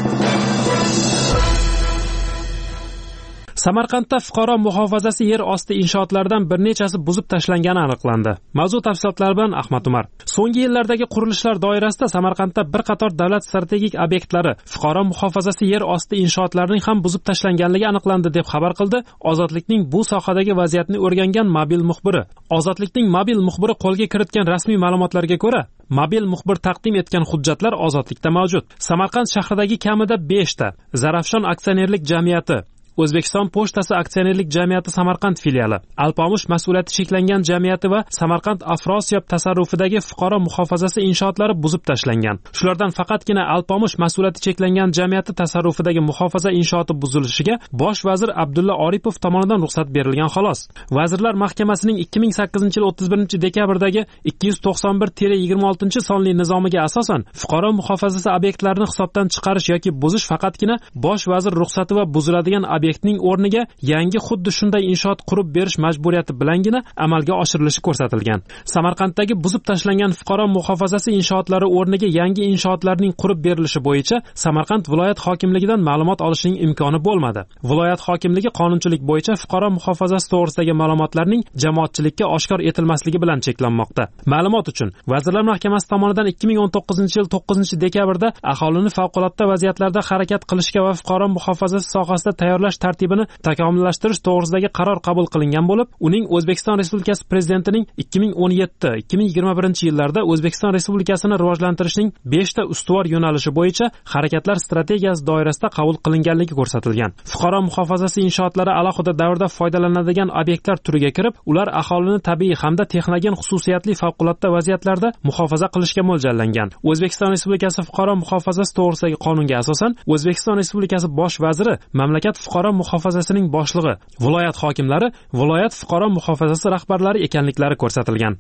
Samarqandda fuqaro muhofazasi yer osti inshootlaridan bir nechasi buzib tashlangani aniqlandi. Mavzu tafsilotlari bilan Ahmad Umar. So'nggi yillardagi qurilishlar doirasida Samarqandda bir qator davlat strategik obyektlari fuqaro muhofazasi yer osti inshootlarining ham buzib tashlanganligi aniqlandi deb xabar qildi Ozodlikning bu sohadagi vaziyatni o'rgangan mobil muxbiri. Ozodlikning mobil muxbiri qo'lga kiritgan rasmiy ma'lumotlarga ko'ra, mobil muxbir taqdim etgan hujjatlar Ozodlikda mavjud. Samarqand shahridagi kamida besh ta Zarafshon aksionerlik jamiyati, O'zbekiston pochtasi aksionerlik jamiyati Samarqand filiali, Alpomush mas'uliyati cheklangan jamiyati va Samarqand Afrosiyob tasarrufidagi fuqaro muhofazasi inshootlari buzib tashlangan. Shulardan faqatgina Alpomush mas'uliyati cheklangan jamiyati tasarrufidagi muhofaza inshooti buzilishiga bosh vazir Abdulla Oripov tomonidan ruxsat berilgan xolos. Vazirlar Mahkamasining ikki ming sakkizinchi yil o'ttiz birinchi dekabrdagi ikki yuz to'qson bir yigirma oltinchi sonli nizomiga asosan fuqaro muhofazasi obyektlarini hisobdan chiqarish yoki buzish faqatgina bosh vazir ruxsati va buziladigan obyektning o'rniga yangi xuddi shunday inshoot qurib berish majburiyati bilangina amalga oshirilishi ko'rsatilgan. Samarqanddagi buzib tashlangan fuqaro muhofazasi inshootlari o'rniga yangi inshootlarning qurib berilishi bo'yicha Samarqand viloyat hokimligidan ma'lumot olishning imkoni bo'lmadi. Viloyat hokimligi qonunchilik bo'yicha fuqaro muhofazasi to'g'risidagi ma'lumotlarning jamoatchilikka oshkor etilmasligi bilan cheklanmoqda. Ma'lumot uchun, Vazirlar Mahkamasi tomonidan ikki ming o'n to'qqizinchi yil to'qqizinchi dekabrda aholini favqulodda vaziyatlarda harakat qilishga va fuqaro muhofazasi sohasida tayyorlash tartibini takomillashtirish to'g'risidagi qaror qabul qilingan bo'lib, uning O'zbekiston Respublikasi Prezidentining ikki ming o'n yetti ikki ming yigirma birinchi yillarda O'zbekiston Respublikasini rivojlantirishning besh ta ustuvor yo'nalishi bo'yicha harakatlar strategiyasi doirasida qabul qilinganligi ko'rsatilgan. Fuqaro muhofazasi inshootlari alohida davrda foydalanadigan obyektlar turiga kirib, ular aholini tabiiy hamda texnogen xususiyatli favqulodda vaziyatlarda muhofaza qilishga mo'ljallangan. O'zbekiston Respublikasi fuqaro muhofazasi to'g'risidagi qonunga asosan O'zbekiston Respublikasi bosh vaziri mamlakat fuqaro muhofazasining boshlig'i, viloyat hokimlari, viloyat fuqaro muhofazasi rahbarlari ekanliklari ko'rsatilgan.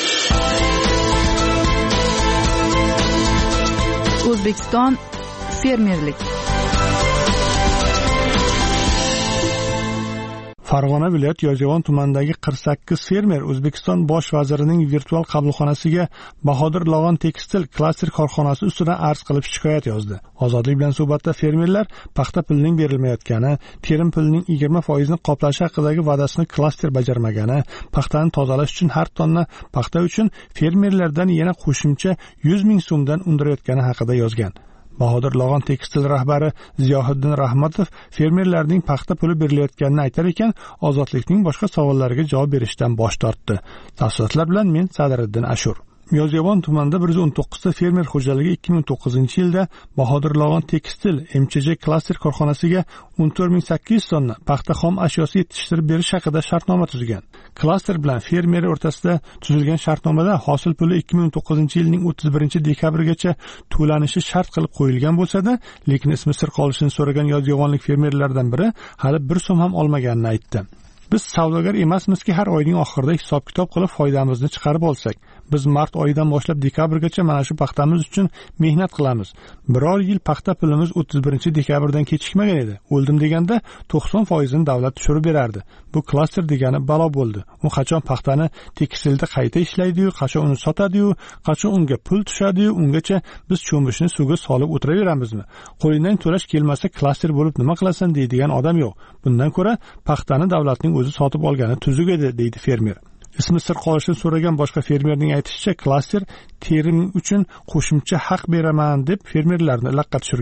O'zbekiston fermerlik. Farg'ona viloyat Yozyovon tumanidagi qirq sakkiz fermer O'zbekiston bosh vazirining virtual qabulxonasiga Bahodir Log'on tekstil klaster korxonasi ustidan arz qilib shikoyat yozdi. Ozodlik bilan suhbatda fermerlar paxta pulining berilmayotgani, terim pulining yigirma foizini qoplashi haqidagi va'dasini klaster bajarmagani, paxtani tozalash uchun har tonna paxta uchun fermerlardan yana qo'shimcha yuz ming so'mdan undirayotgani haqida yozgan. Bahodir Log'on tekstil rahbari Ziyohiddin Rahmatov fermerlarning paxta puli berilayotganini aytar ekan, Ozodlikning boshqa savollariga javob berishdan bosh tortdi. Tafsilotlar bilan men Sadiriddin Ashur. Yozyovon tumanida bir yuz o'n to'qqiz ta fermer xo'jaligi ikki ming to'qqizinchi yilda Bahodir Log'on tekstil M Ch J klaster korxonasiga o'n to'rt ming sakkiz yuz tonna paxta xom ashyosi yetishtirib berish haqida shartnoma tuzgan. Klaster bilan fermer o'rtasida tuzilgan shartnomada hosil puli ikki ming o'n to'qqizinchi yilning o'ttiz birinchi dekabrigacha to'lanishi shart qilib qo'yilgan bo'lsa-da, lekin ismi sir qolishini so'ragan yozyovonlik fermerlardan biri hali bir so'm ham olmaganini aytdi. Biz savdogar emasmizki, har oyning oxirida hisob-kitob qilib foydamizni chiqarib olsak. Biz mart oyidan boshlab dekabrgacha mana shu paxtamiz uchun mehnat qilamiz. Biror yil paxta pulimiz o'ttiz birinchi dekabrdan kechikmagan edi. O'ldim deganda to'qson foizini davlat tushirib berardi. Bu klaster degani balo bo'ldi. U qachon paxtani tekstilda qayta ishlaydi-yu, qachon uni sotadi-yu, qachon unga pul tushadi-yu, ungacha biz cho'mishni suvga solib o'tiraveramizmi? Qo'lingdan to'lash kelmasa klaster bo'lib nima qilasan deydigan odam yo'q. Bundan ko'ra paxtani davlatning o'zi sotib olgani tuzuk edi, deydi fermer. Ismi sir qolishini so'ragan boshqa fermerning aytishicha, klaster terim uchun qo'shimcha haq beraman deb fermerlarni laqqa tushirgan.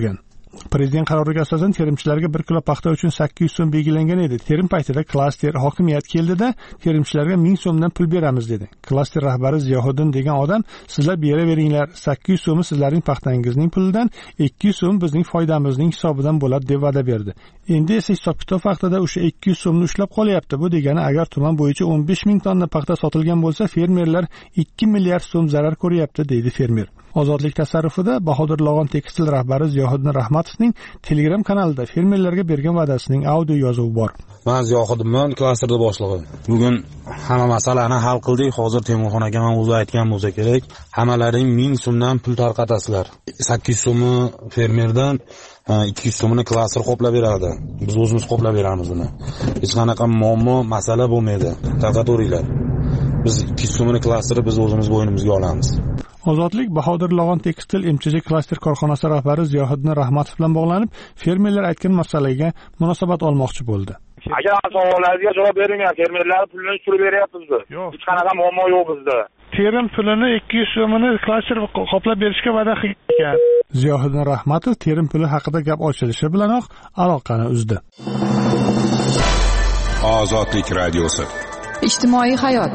Prezident qaroriga asosan terimchilarga bir kilo paxta uchun sakkiz yuz so'm belgilangan edi. Terim paytida klaster hokimiyat keldida terimchilarga ming so'mdan pul beramiz dedi. Klaster rahbari Ziyohiddin degan odam sizlar beraveringlar, sakkiz yuz so'mi sizlarning paxtangizning pulidan, ikki yuz so'm bizning foydamizning hisobidan bo'ladi deb va'da berdi. Endi esa hisob-kitob vaqtida o'sha ikki yuz so'mni ushlab qolyapti. Bu degani agar tuman bo'yicha o'n besh ming tonna paxta sotilgan bo'lsa, fermerlar ikki milliard so'm zarar ko'ryapti, deydi fermer. Ozodlik tasarrufida Bahodir Log'on tekstil rahbari Ziyohiddin Rahmatovning Telegram kanalida fermerlarga bergan va'dasining audio yozuvi bor. Men Ziyohiddinman, klasterda boshlig'i. Bugun hamma masalani hal qildik. Hozir Temurxon aka men o'zi aytgan bo'lsa kerak, hammalaring ming so'mdan pul tarqatasizlar. sakkiz yuz so'mi fermerdan, ikki yuz so'mini klaster qoplab beradi. Biz o'zimiz qoplab beramiz uni. Hech qanaqa muammo, masala bo'lmaydi. Tarqataveringlar. Biz ikki yuz so'mini klasteri biz o'zimiz bo'ynimizga olamiz. Ozodlik Bahodir Log'on tekstil M Ch J klaster korxonasi rahbari Ziyohiddin Rahmatov bilan bog'lanib, fermerlar aytgan masalaga munosabat olmoqchi bo'ldi. Agar savollaringizga javob beringlar, fermerlar pulini tushirib beryapmiz biz. Hech qanaqa muammo yo'q bizda. Terim pulini ikki yuz so'mini klaster qoplab berishga va'da qilgan. Ziyohiddin Rahmatov terim puli haqida gap ochilishi bilanoq aloqani uzdi. Ozodlik radiosi. Ijtimoiy hayot.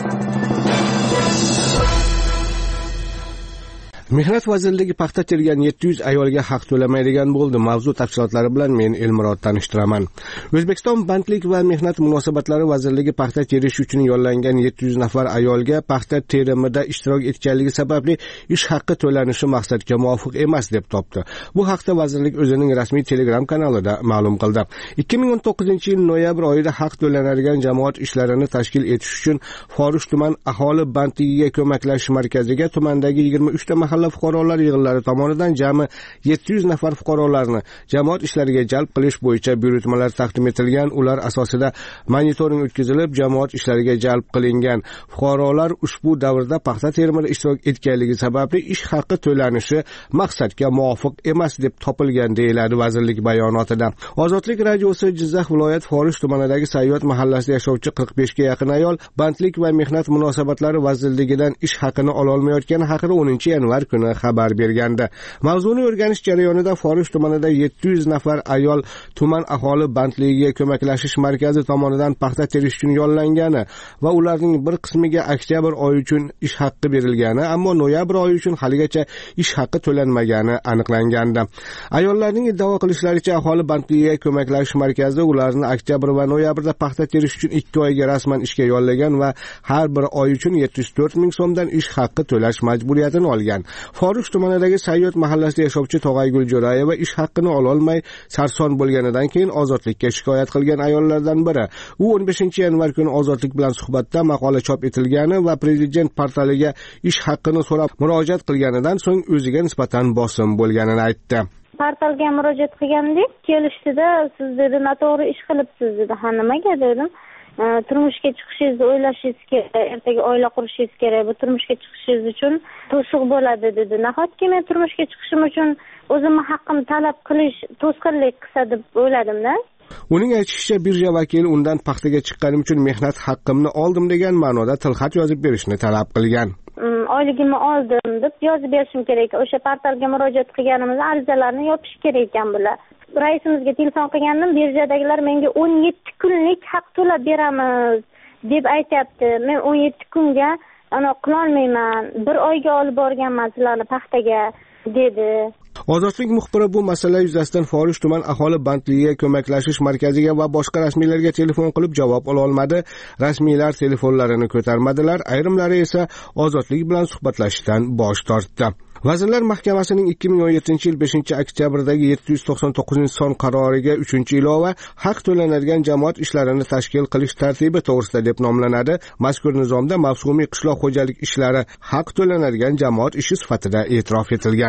Mehnat vazirligi paxta tergan yetti yuz ayolga haq to'lamaydigan bo'ldi. Mavzu tafsilotlari bilan men Elmurod tanishtiraman. O'zbekiston bandlik va mehnat munosabatlari vazirligi paxta terish uchun yo'llangan yetti yuz nafar ayolga paxta terimida ishtirok etganligi sababli ish haqqi to'lanishi maqsadga muvofiq emas deb topdi. Bu haqda vazirlik o'zining rasmiy Telegram kanalida ma'lum qildi. ikki ming o'n to'qqizinchi yil noyabr oyida haq to'lanadigan jamoat ishlarini tashkil etish uchun Forish tuman aholi bandligiga ko'maklashish markaziga tumandagi yigirma uch ta fuqarolar yig'inlari tomonidan jami yetti yuz nafar fuqarolarni jamoat ishlariga jalb qilish bo'yicha buyurtmalar taqdim etilgan. Ular asosida monitoring o'tkazilib, jamoat ishlariga jalb qilingan fuqarolar ushbu davrda paxta terimida ishtirok etganligi sababli ish haqqi to'lanishi maqsadga muvofiq emas deb topilgan, deyiladi vazirlik bayonotida. Ozodlik radiosi Jizzax viloyat Forish tumanidagi Sayyod mahallasida yashovchi qirq beshga yaqin ayol bandlik va mehnat munosabatlari vazirligidan ish haqqini ola olmayotgani haqida o'ninchi yanvar kuni xabar bergandi. Mavzuni o'rganish jarayonida Forish tumanida yetti yuz nafar ayol tuman aholi bandligiga ko'maklashish markazi tomonidan paxta terish uchun yo'llangani va ularning bir qismiga oktyabr oyi uchun ish haqqi berilgani, ammo noyabr oyi uchun haligacha ish haqqi to'lanmagani aniqlangandi. Ayollarning iddao qilishlaricha aholi bandligiga ko'maklashish markazi ularni oktyabr va noyabrda paxta terish uchun ikki oyga rasman ishga yo'llagan va har bir oy uchun yetti yuz to'rt ming so'mdan ish haqqi to'lash majburiyatini olgan. Forish tumanidagi Sayyod mahallasida yashovchi Tog'aygul Jo'rayeva ish haqqini ola olmay sarson bo'lganidan keyin ozodlikka shikoyat qilgan ayollardan biri. U o'n beshinchi yanvar kuni ozodlik bilan suhbatda maqola chop etilgani va prezident portaliga ish haqqini so'rab murojaat qilganidan so'ng o'ziga nisbatan bosim bo'lganini aytdi. Portalga murojaat qilgandik, kelishdida siz dedi noto'g'ri ish qilibsiz dedi. Ha, nimaga dedim? Turmushga chiqishingizni o'ylashingiz kerak, ertaga oila qurishingiz kerak. Bu turmushga chiqishingiz uchun to'siq bo'ladi dedi. Nahotki men turmushga chiqishim uchun o'zimni haqqimni talab qilish to'sqinlik qilsa deb o'yladim-da. Uning aytishicha, birja vakili undan paxtaga chiqqanim uchun mehnat haqqimni oldim degan ma'noda tilxat yozib berishni talab qilgan. Oyligimni oldim deb yozib berishim kerak. O'sha portalga murojaat qilganimizda arizalarni yopish kerak ekan bular. Raisimizga telefon qilgandim, birjadagilar menga o'n yetti kunlik haq to'lab beramiz deb aytayapti. Men o'n yetti kunga ana qila olmayman. Bir oyga olib borganman sizlarni paxtaga dedi. Ozodlik muxbiri bu masala yuzasidan Forish tuman aholi bandligiga ko'maklashish markaziga va boshqa rasmiylarga telefon qilib javob ola olmadi. Rasmiylar telefonlarini ko'tarmadilar, ayrimlari esa ozodlik bilan suhbatlashishdan bosh tortdi. Vazirlar Mahkamasining ikki ming o'n yettinchi yil beshinchi oktyabrdagi yetti yuz to'qson to'qqizinchi son qaroriga uchinchi ilova haq to'lanadigan jamoat ishlarini tashkil qilish tartibi to'g'risida deb nomlanadi. Mazkur nizomda mavsumiy qishloq xo'jalik ishlari haq to'lanadigan jamoat ishi sifatida e'tirof etilgan.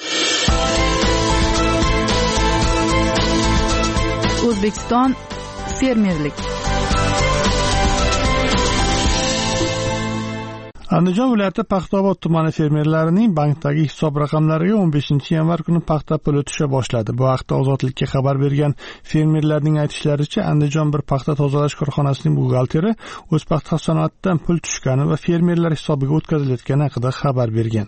O'zbekiston fermerlik. Andijon viloyati Paxtaobod tumani fermerlarining bankdagi hisob raqamlariga o'n beshinchi yanvar kuni paxta puli tusha boshladi. Bu haqda Ozodlikka xabar bergan fermerlarning aytishlaricha, Andijon bir paxta tozalash korxonasining buxgalteri o'z paxta sanoatidan pul tushgani va fermerlar hisobiga o'tkazilayotgani haqida xabar bergan.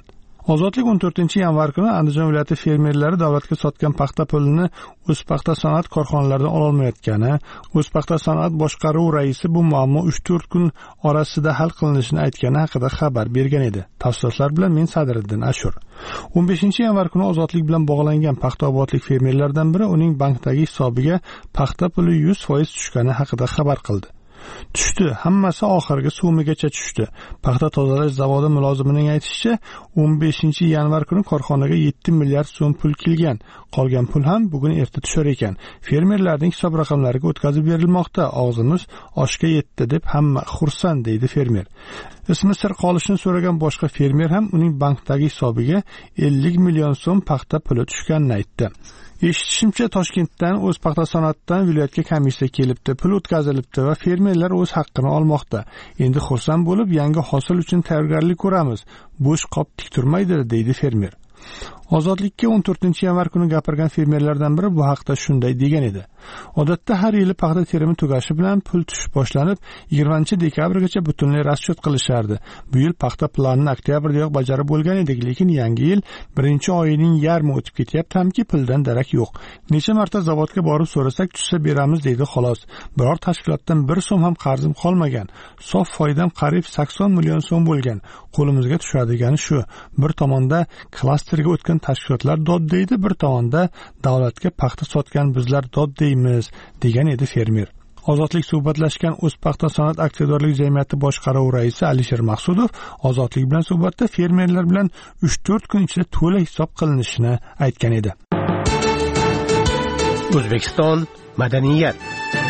Ozodlik o'n to'rtinchi yanvar kuni Andijon viloyati fermerlari davlatga sotgan paxta pulini o'z paxta sanoat korxonalaridan ololmayotgani, o'z paxta sanoat boshqaruvi raisi bu muammo uch to'rt kun orasida hal qilinishini aytgani haqida xabar bergan edi. Tafsilotlar bilan men Sadriddin Ashur. o'n beshinchi yanvar kuni ozodlik bilan bog'langan paxta obodlik fermerlaridan biri uning bankdagi hisobiga paxta puli yuz foiz tushgani haqida xabar qildi. Tushdi, hammasi oxirgi so'migacha tushdi. Paxta tozalash zavodi mulozimining aytishicha, o'n beshinchi yanvar kuni korxonaga yetti milliard so'm pul kelgan. Qolgan pul ham bugun erta tushar ekan. Fermerlarning hisob raqamlariga o'tkazib berilmoqda. Og'zimiz oshga yetdi deb hamma xursand, deydi fermer. Ismi sir qolishini so'ragan boshqa fermer ham uning bankdagi hisobiga ellik million so'm paxta puli tushganini aytdi. Eshitishimcha, Toshkentdan o'z paxta sanoatidan viloyatga komissiya kelibdi, pul o'tkazilibdi va fermerlar o'z haqqini olmoqda. Endi xursand bo'lib, yangi hosil uchun tayyorgarlik ko'ramiz. Bo'sh qop tik turmaydi, deydi fermer. Ozodlikka o'n to'rtinchi yanvar kuni gapirgan fermerlardan biri bu haqda shunday degan edi. Odatda har yili paxta terimi tugashi bilan pul tushib boshlanib, yigirmanchi dekabrgacha butunlay raschot qilishardi. Bu yil paxta planini oktyabrdayoq bajarib bo'lgan edik, lekin yangi yil birinchi oyining yarmi o'tib ketyapti hamki puldan darak yo'q. Necha marta zavodga borib so'rasak, tushsa beramiz deydi xolos. Biror tashkilotdan bir so'm ham qarzim qolmagan. Sof foydam qariyb sakson million so'm bo'lgan. Qo'limizga tushadigani shu. Bir tomonda klasterga o'tgan tashkilotlar dod deydi, bir tomonda davlatga paxta sotgan bizlar dod deymiz, degan edi fermer. Ozodlik suhbatlashgan o'z paxta sanoat aksiyadorlik jamiyati boshqaruvi raisi Alisher Maqsudov Ozodlik bilan suhbatda fermerlar bilan uch to'rt kun ichida to'la hisob qilinishini aytgan edi. O'zbekiston madaniyat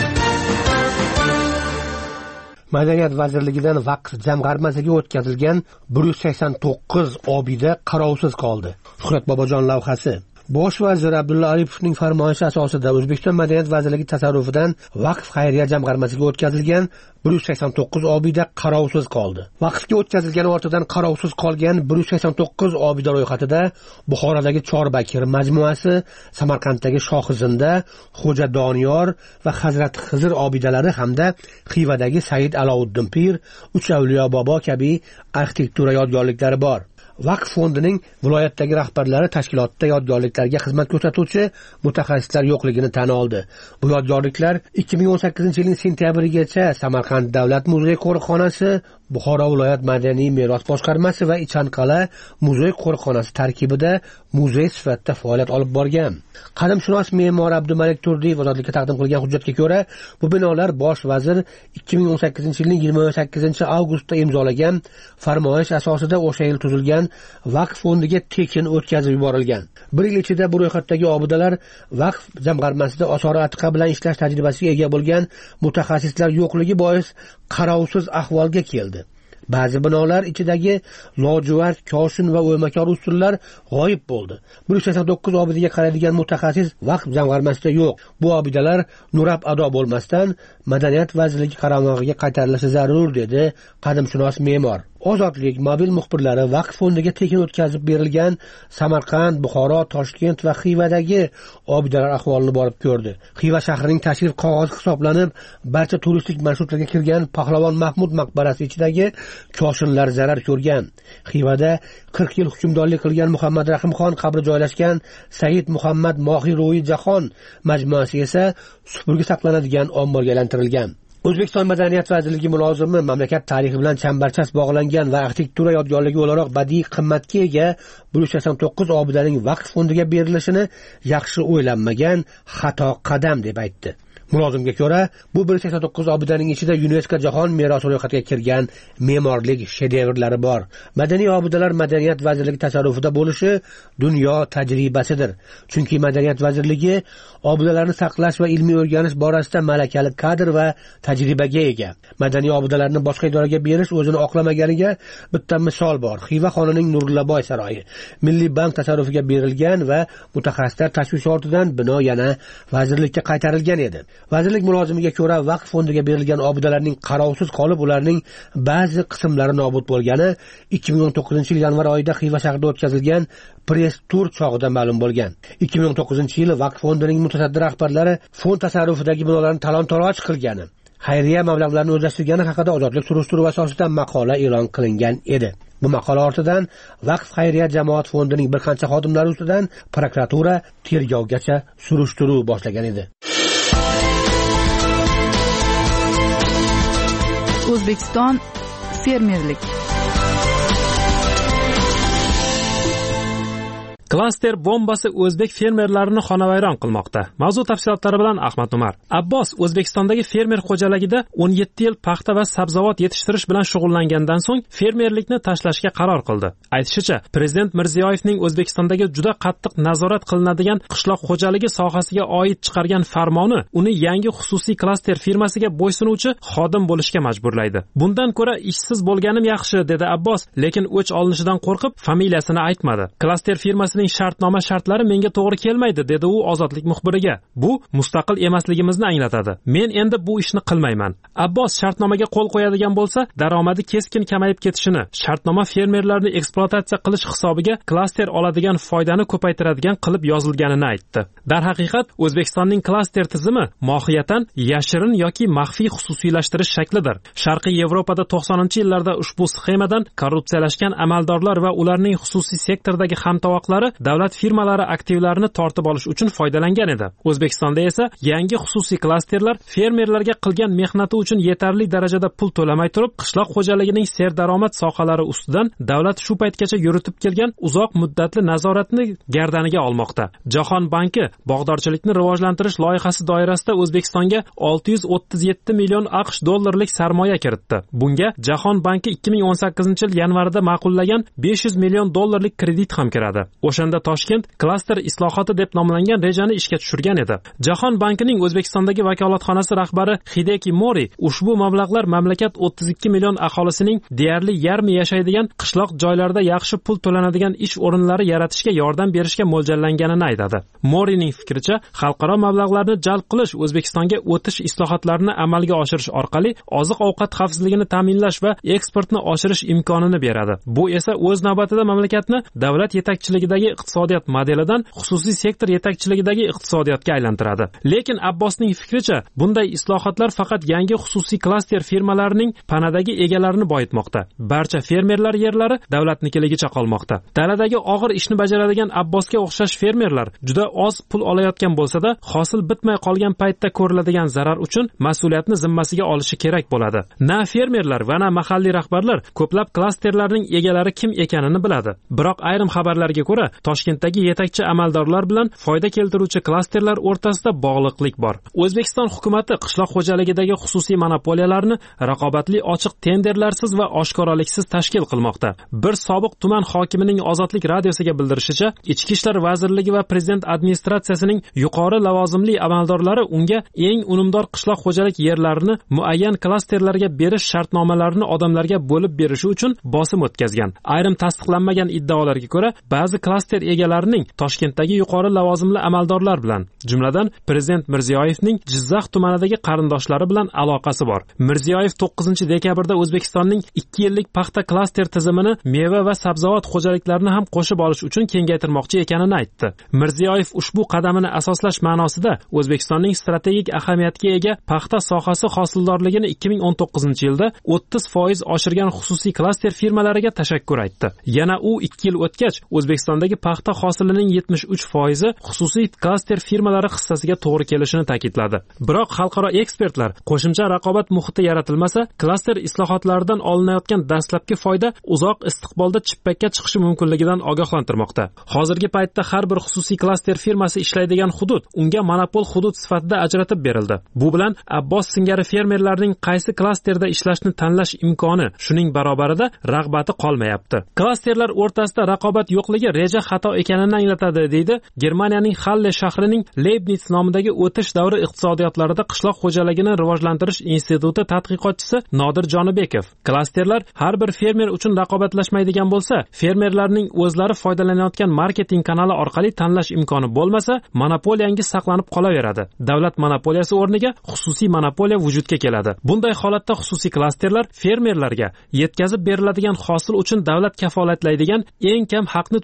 Madaniyat vazirligidan vaqf jamg'armasiga o'tkazilgan bir yuz sakson to'qqiz obida qarovsiz qoldi. Shuhrat Bobojon lavhasi. Bosh vazir Abdulla Aripovning farmoyishi asosida O'zbekiston Madaniyat vazirligi tasarrufidan vaqf xayriya jamg'armasiga o'tkazilgan bir yuz sakson to'qqiz obida qarovsiz qoldi. Vaqfga o'tkazilgan ortidan qarovsiz qolgan bir yuz sakson to'qqiz obida ro'yxatida Buxorodagi Chorbakir majmuasi, Samarqanddagi Shohizinda, Xo'ja Doniyor va Hazrat Xizr obidalari hamda Xivadagi Said Alovuddin Pir, Uch Avliyo Bobo kabi arxitektura yodgorliklari bor. Vaqf fondining viloyatdagi rahbarlari tashkilotda yodgorliklarga xizmat ko'rsatuvchi mutaxassislar yo'qligini tan oldi. Bu yodgorliklar ikki ming o'n sakkizinchi yilning sentyabrigacha Samarqand davlat muzey qo'riqxonasi, Buxoro viloyat madaniy meros boshqarmasi va Ichanqal'a muzey qo'riqxonasi tarkibida muzey sifatida faoliyat olib borgan. Qadimshunos me'mor Abdumalik Turdiyev Ozodlikka taqdim qilgan hujjatga ko'ra, bu binolar bosh vazir ikki ming o'n sakkizinchi yilning yigirma sakkizinchi avgustda imzolagan farmoyish asosida o'sha yil tuzilgan vaqf fondiga tekin o'tkazib yuborilgan. Bir yil ichida bu ro'yxatdagi obidalar vaqf jamg'armasida osori atiqa bilan ishlash tajribasiga ega bo'lgan mutaxassislar yo'qligi bois qarovsiz ahvolga keldi. Ba'zi binolar ichidagi lojuvard, koshin va o'ymakor usullar g'oyib bo'ldi. bir yuz sakson to'qqiz obidaga qaraydigan mutaxassis vaqf jamg'armasida yo'q. Bu obidalar nurab ado bo'lmasdan Madaniyat vazirligi qaramog'iga qaytarilishi zarur, dedi qadimshunos me'mor. Ozodlik mobil muxbirlari vaqf fondiga tekin o'tkazib berilgan Samarqand, Buxoro, Toshkent va Xivadagi obidalar ahvolini borib ko'rdi. Xiva shahrining tashrif qog'ozi hisoblanib, barcha turistik marshrutlarga kirgan Pahlavon Mahmud maqbarasi ichidagi koshinlar zarar ko'rgan. Xivada qirq yil hukmdorlik qilgan Muhammad Rahimxon qabri joylashgan Said Muhammad Mohiro'yi Jahon majmuasi esa supurgi saqlanadigan omborga aylantirilgan. O'zbekiston Madaniyat vazirligi mulozimi mamlakat tarixi bilan chambarchas bog'langan va arxitektura yodgorligi o'laroq badiiy qimmatga ega bir yuz sakson to'qqiz obidaning vaqf fondiga berilishini yaxshi o'ylanmagan xato qadam deb aytdi. Mulozimga ko'ra, bu bir yuz sakson to'qqiz obidaning ichida UNESCO jahon merosi ro'yxatiga kirgan me'morlik shedevrlari bor. Madaniy obidalar Madaniyat vazirligi tasarrufida bo'lishi dunyo tajribasidir. Chunki Madaniyat vazirligi obidalarni saqlash va ilmiy o'rganish borasida malakali kadr va tajribaga ega. Madaniy obidalarni boshqa idoraga berish o'zini oqlamaganiga bitta misol bor. Xiva xonining Nurillaboy saroyi Milliy bank tasarrufiga berilgan va mutaxassislar tashvishi ortidan bino yana vazirlikka qaytarilgan edi. Vazirlik mulozimiga ko'ra, vaqf fondiga berilgan obidalarning qarovsiz qolib, ularning ba'zi qismlari nobud bo'lgani ikki ming o'n to'qqizinchi yil yanvar oyida Xiva shahrida o'tkazilgan press tur chog'ida ma'lum bo'lgan. ikki ming o'n to'qqizinchi yili vaqf fondining mutasaddi rahbarlari fond tasarrufidagi binolarni talon-toroj qilgani, xayriya mablag'larini o'zlashtirgani haqida Ozodlik surishtiruvi asosida maqola e'lon qilingan edi. Bu maqola ortidan Vaqf xayriya jamoat fondining bir qancha xodimlari ustidan prokuratura tergovgacha surishtiruv boshlagan edi. O'zbekiston fermerlik. Klaster bombasi o'zbek fermerlarini xonavayron qilmoqda. Mavzu tafsilotlari bilan Ahmad Umar. Abbos O'zbekistondagi fermer xo'jaligida o'n yetti yil paxta va sabzavot yetishtirish bilan shug'ullangandan so'ng fermerlikni tashlashga qaror qildi. Aytishicha, Prezident Mirziyoyevning O'zbekistondagi juda qattiq nazorat qilinadigan qishloq xo'jaligi sohasiga oid chiqargan farmoni uni yangi xususiy klaster firmasiga bo'ysunuvchi xodim bo'lishga majburlaydi. Bundan ko'ra ishsiz bo'lganim yaxshi, dedi Abbos, lekin o'ch olinishidan qo'rqib familiyasini aytmadi. Klaster firmasi shartnoma shartlari menga to'g'ri kelmaydi, dedi u Ozodlik muxbiriga. Bu mustaqil emasligimizni anglatadi. Men endi bu ishni qilmayman. Abbos shartnomaga qo'l qo'yadigan bo'lsa, daromadi keskin kamayib ketishini, shartnoma fermerlarni ekspluatatsiya qilish hisobiga klaster oladigan foydani ko'paytiradigan qilib yozilganini aytdi. Darhaqiqat, O'zbekistonning klaster tizimi mohiyatan yashirin yoki maxfiy xususiylashtirish shaklidir. Sharqiy Yevropada to'qsoninchi yillarda ushbu sxemadan korrupsiyalashgan amaldorlar va ularning xususiy sektordagi hamtovoqlari davlat firmalari aktivlarini tortib olish uchun foydalangan edi. O'zbekistonda esa yangi xususiy klasterlar fermerlarga qilgan mehnati uchun yetarli darajada pul to'lamay turib, qishloq xo'jaligining serdaromad sohalari ustidan davlat shu paytgacha yuritib kelgan uzoq muddatli nazoratni gardaniga olmoqda. Jahon banki bog'dorchilikni rivojlantirish loyihasi doirasida O'zbekistonga olti yuz o'ttiz yetti million AQSh dollarlik sarmoya kiritdi. Bunga Jahon banki ikki ming o'n sakkizinchi yil yanvarida ma'qullagan besh yuz million dollarlik kredit ham kiradi. O'shanda Toshkent klaster islohoti deb nomlangan rejani ishga tushirgan edi. Jahon bankining O'zbekistondagi vakolatxonasi rahbari Hideki Mori ushbu mablag'lar mamlakat o'ttiz ikki million aholisining deyarli yarmi yashaydigan qishloq joylarda yaxshi pul to'lanadigan ish o'rinlari yaratishga yordam berishga mo'ljallanganini aytadi. Morining fikricha, xalqaro mablag'larni jalb qilish O'zbekistonga o'tish islohotlarini amalga oshirish orqali oziq-ovqat xavfsizligini ta'minlash va eksportni oshirish imkonini beradi. Bu esa o'z navbatida mamlakatni davlat yetakchiligidagi iqtisodiyot modelidan xususiy sektor yetakchiligidagi iqtisodiyotga aylantiradi. Lekin Abbosning fikricha, bunday islohotlar faqat yangi xususiy klaster firmalarining panadagi egalarini boyitmoqda. Barcha fermerlar yerlari davlatnikiligicha qolmoqda. Daladagi og'ir ishni bajaradigan Abbosga o'xshash fermerlar juda oz pul olayotgan bo'lsa-da, hosil bitmay qolgan paytda ko'riladigan zarar uchun mas'uliyatni zimmasiga olishi kerak bo'ladi. Na fermerlar va na mahalliy rahbarlar ko'plab klasterlarning egalari kim ekanini biladi. Biroq ayrim xabarlarga ko'ra, Toshkentdagi yetakchi amaldorlar bilan foyda keltiruvchi klasterlar o'rtasida bog'liqlik bor. O'zbekiston hukumatı qishloq xo'jaligidagi xususiy monopoliyalarni raqobatli ochiq tenderlarsiz va oshkoraliksiz tashkil qilmoqda. Bir sobiq tuman hokimining Ozodlik radiosiga bildirishicha, Ichki ishlar vazirligi va prezident administratsiyasining yuqori lavozimli amaldorlari unga eng unumdor qishloq xo'jalik yerlarini muayyan klasterlarga berish shartnomalarini odamlarga bo'lib berishi uchun bosim o'tkazgan. Ayrim tasdiqlanmagan iddaolarga ko'ra, ba'zi klaster egalarining Toshkentdagi yuqori lavozimli amaldorlar bilan, jumladan Prezident Mirziyoyevning Jizzax tumanidagi qarindoshlari bilan aloqasi bor. Mirziyoyev to'qqizinchi dekabrda O'zbekistonning ikki yillik paxta klaster tizimini meva va sabzavot xo'jaliklarini ham qo'shib olish uchun kengaytirmoqchi ekanini aytdi. Mirziyoyev ushbu qadamini asoslash ma'nosida O'zbekistonning strategik ahamiyatga ega paxta sohasi hosildorligini ikki ming o'n to'qqizinchi yilda o'ttiz foiz oshirgan xususiy klaster firmalariga tashakkur aytdi. Yana u ikki yil o'tgach O'zbekistondagi paxta hosilining yetmish uch foizi xususiy klaster firmalari hissasiga to'g'ri kelishini ta'kidladi. Biroq xalqaro ekspertlar qo'shimcha raqobat muhiti yaratilmasa, klaster islohotlaridan olinayotgan dastlabki foyda uzoq istiqbolda chippakka chiqishi mumkinligidan ogohlantirmoqda. Hozirgi paytda har bir xususiy klaster firmasi ishlaydigan hudud unga monopol hudud sifatida ajratib berildi. Bu bilan Abbos singari fermerlarning qaysi klasterda ishlashni tanlash imkoni, shuning barobarida rag'bati qolmayapti. Klasterlar o'rtasida raqobat yo'qligi reja xato ekanini anglatadi, deydi Germaniyaning Halle shahrining Leibniz nomidagi o'tish davri iqtisodiyotlarida qishloq xo'jaligini rivojlantirish instituti tadqiqotchisi Nodir Jonibekov. Klasterlar har bir fermer uchun raqobatlashmaydigan bo'lsa, fermerlarning o'zlari foydalanayotgan marketing kanali orqali tanlash imkoni bo'lmasa, monopoliyangiz saqlanib qolaveradi. Davlat monopoliyasi o'rniga xususiy monopoliya vujudga keladi. Bunday holatda xususiy klasterlar fermerlarga yetkazib beriladigan hosil uchun davlat kafolatlaydigan eng kam haqni to'laydi,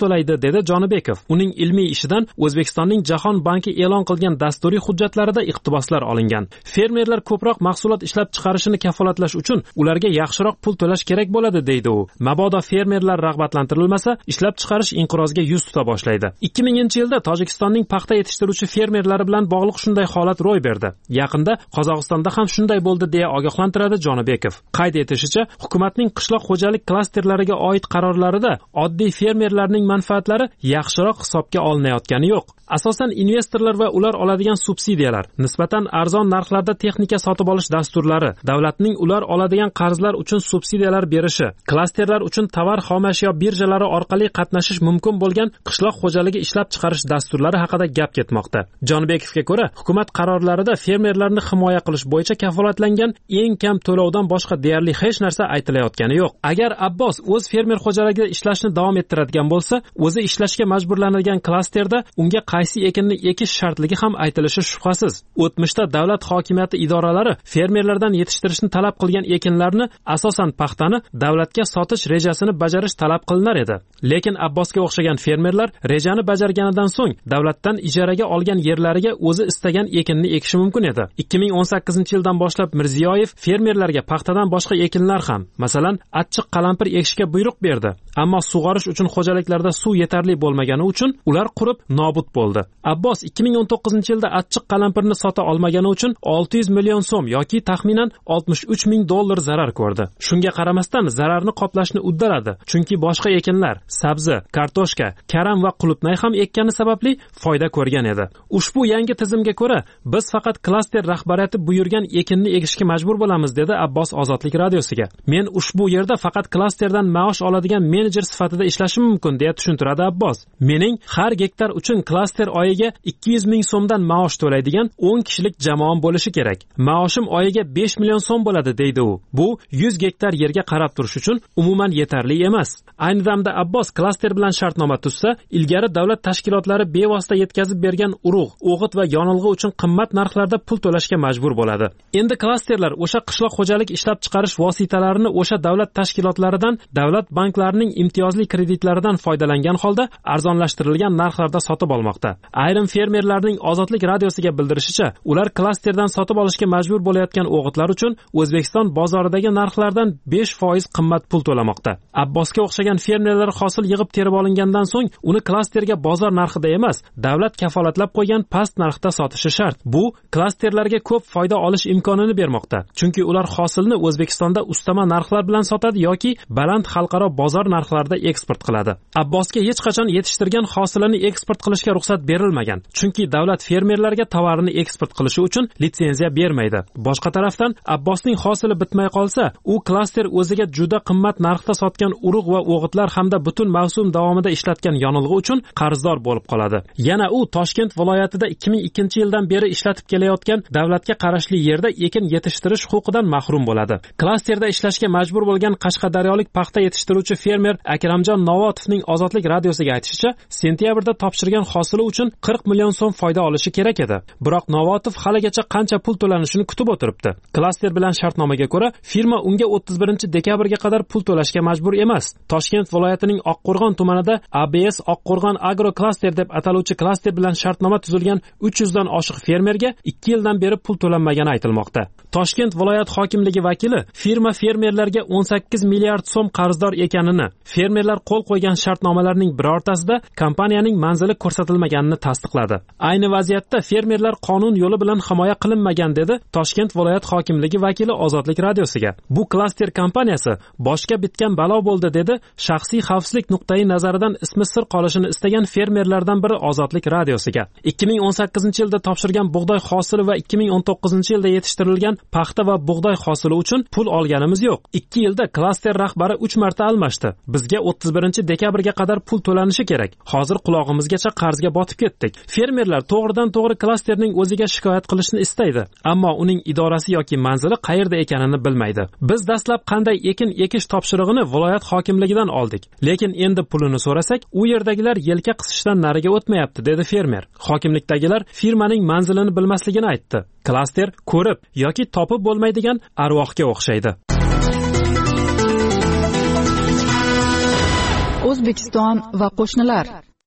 dedi Jonibekov. Uning ilmiy ishidan O'zbekistonning Jahon banki e'lon qilgan dasturiy hujjatlarida iqtiboslar olingan. Fermerlar ko'proq mahsulot ishlab chiqarishini kafolatlash uchun ularga yaxshiroq pul to'lash kerak bo'ladi, deydi u. Mabodo fermerlar rag'batlantirilmasa, ishlab chiqarish inqirozga yuz tuta boshlaydi. ikki minginchi yilda Tojikistonning paxta yetishtiruvchi fermerlari bilan bog'liq shunday holat ro'y berdi. Yaqinda Qozog'istonda ham shunday bo'ldi deya ogohlantiradi Jonibekov. Qayd etishicha, hukumatning qishloq xo'jalik klasterlariga oid qarorlarida oddiy fermerlarning manfaatlari yaxshiroq hisobga olinayotgani yo'q. Asosan investorlar va ular oladigan subsidiyalar, nisbatan arzon narxlarda texnika sotib olish dasturlari, davlatning ular oladigan qarzlar uchun subsidiyalar berishi, klasterlar uchun tovar xomashyo birjalari orqali qatnashish mumkin bo'lgan qishloq xo'jaligi ishlab chiqarish dasturlari haqida gap ketmoqda. Jonibekovga ko'ra, hukumat qarorlarida fermerlarni himoya qilish bo'yicha kafolatlangan eng kam to'lovdan boshqa deyarli hech narsa aytilayotgani yo'q. Agar Abbos o'z fermer xo'jaligida ishlashni davom ettiradigan bo'lsa, o'zi ishlashga majburlanadigan klasterda unga qaysi ekinni ekish shartligi ham aytilishi shubhasiz. O'tmishda davlat hokimiyati idoralari fermerlardan yetishtirishni talab qilgan ekinlarni, asosan paxtani, davlatga sotish rejasini bajarish talab qilinar edi. Lekin Abbosga o'xshagan fermerlar rejani bajarganidan so'ng davlatdan ijaraga olgan yerlariga o'zi istagan ekinni ekishi mumkin edi. ikki ming o'n sakkizinchi yildan boshlab Mirziyoyev fermerlarga paxtadan boshqa ekinlar ham, masalan, achchiq qalampir ekishga buyruq berdi. Ammo sug'orish uchun xo'jaliklarda suv yetarli bo'lmagani uchun ular qurib nobud bo'ldi. Abbos ikki ming o'n to'qqizinchi yilda achchiq qalampirni sota olmagani uchun olti yuz million so'm yoki taxminan oltmish uch ming dollar zarar ko'rdi. Shunga qaramasdan zararni qoplashni uddaladi, chunki boshqa ekinlar, sabzi, kartoshka, karam va qulupnay ham ekkani sababli foyda ko'rgan edi. Ushbu yangi tizimga ko'ra, biz faqat klaster rahbariyati buyurgan ekinni ekishga majbur bo'lamiz, dedi Abbos Ozodlik radiosiga. Men ushbu yerda faqat klasterdan maosh oladigan menejer sifatida ishlashim mumkin, deya tushuntiradi Abbos. Mening har gektar uchun klaster oyiga ikki yuz ming so'mdan maosh to'laydigan o'n kishilik jamoam bo'lishi kerak. Maoshim oyiga besh million so'm bo'ladi, deydi u. Bu yuz gektar yerga qarab turish uchun umuman yetarli emas. Ayni damda Abbos klaster bilan shartnoma tuzsa, ilgari davlat tashkilotlari bevosita yetkazib bergan urug', o'g'it va yonilg'i uchun qimmat narxlarda pul to'lashga majbur bo'ladi. Endi klasterlar o'sha qishloq xo'jalik ishlab chiqarish vositalarini o'sha davlat tashkilotlaridan, davlat banklarining imtiyozli kreditlaridan foydalangan holda arzonlashtirilgan narxlarda sotib olmoqda. Ayrim fermerlarning Ozodlik radiosiga bildirishicha, ular klasterdan sotib olishga majbur bo'layotgan o'g'itlar uchun O'zbekiston bozoridagi narxlardan besh foiz qimmat pul to'lamoqda. Abbosga o'xshagan fermerlar hosil yig'ib terib olingandan so'ng uni klasterga bozor narxida emas, davlat kafolatlab qo'ygan past narxda sotishi shart. Bu klasterlarga ko'p foyda olish imkonini bermoqda, chunki ular hosilni O'zbekistonda ustama narxlar bilan sotadi yoki baland xalqaro bozor narxlarida eksport qiladi. Abbosga hech qachon yetishtirgan hosilini eksport qilishga ruxsat berilmagan, chunki davlat fermerlarga tovarini eksport qilishi uchun litsenziya bermaydi. Boshqa tarafdan, Abbosning hosili bitmay qolsa, u klaster o'ziga juda qimmat narxda sotgan urug' va o'g'itlar hamda butun mavsum davomida ishlatgan yonilg'i uchun qarzdor bo'lib qoladi. Yana u Toshkent viloyatida ikki ming ikkinchi yildan beri ishlatib kelayotgan davlatga qarashli yerda ekin yetishtirish huquqidan mahrum bo'ladi. Klasterda ishlashga majbur bo'lgan qashqadaryolik paxta yetishtiruvchi fermer Akramjon Novotovning Ozodlik radiosiga aytishicha, sentyabrda topshirgan hosili uchun qirq million so'm foyda olishi kerak edi. Biroq Novotov haligacha qancha pul to'lanishini kutib o'tiribdi. Klaster bilan shartnomaga ko'ra, firma unga o'ttiz birinchi dekabrga qadar pul to'lashga majbur emas. Toshkent viloyatining Oqqo'rg'on tumanida A B S Oqqo'rg'on Agro Cluster deb ataluvchi klaster bilan shartnoma tuzilgan uch yuz dan oshiq fermerga ikki yildan beri pul to'lanmagani aytilmoqda. Toshkent viloyat hokimligi vakili firma fermerlarga o'n sakkiz milliard so'm qarzdor ekanini, fermerlar qo'l qo'ygan shartnomalarning birortasida kompaniyaning manzili ko'rsatilmaganini tasdiqladi. Ayni vaziyatda fermerlar qonun yo'li bilan himoya qilinmagan, dedi Toshkent viloyat hokimligi vakili Ozodlik radiosiga. Bu klaster kompaniyasi boshqa bitgan balo bo'ldi, dedi shaxsiy xavfsizlik nuqtai nazaridan ismi sir qolishini istagan fermerlardan biri Ozodlik radiosiga. ikki ming o'n sakkizinchi yilda topshirgan bug'doy hosili va ikki ming o'n to'qqizinchi yilda yetishtirilgan paxta va bug'doy hosili uchun pul olganimiz yo'q. ikki yilda klaster rahbari uch marta almashdi. Bizga o'ttiz birinchi dekabrga qadar pul to'lanishi kerak. Hozir qulog'imizgacha qarzga botib ketdik. Fermerlar to'g'ridan to'g'ri klasterning o'ziga shikoyat qilishni istaydi, ammo uning idorasi yoki manzili qayerda ekanini bilmaydi. Biz dastlab qanday ekin ekish topshirig'ini viloyat hokimligidan oldik, lekin endi pulini so'rasak, u yerdagilar yelka qisishdan nariga o'tmayapti, dedi fermer. Hokimlikdagilar firmaning manzilini bilmasligini aytdi. Klaster ko'rib yoki topib bo'lmaydigan arvohga o'xshaydi. O'zbekiston va qo'shnilar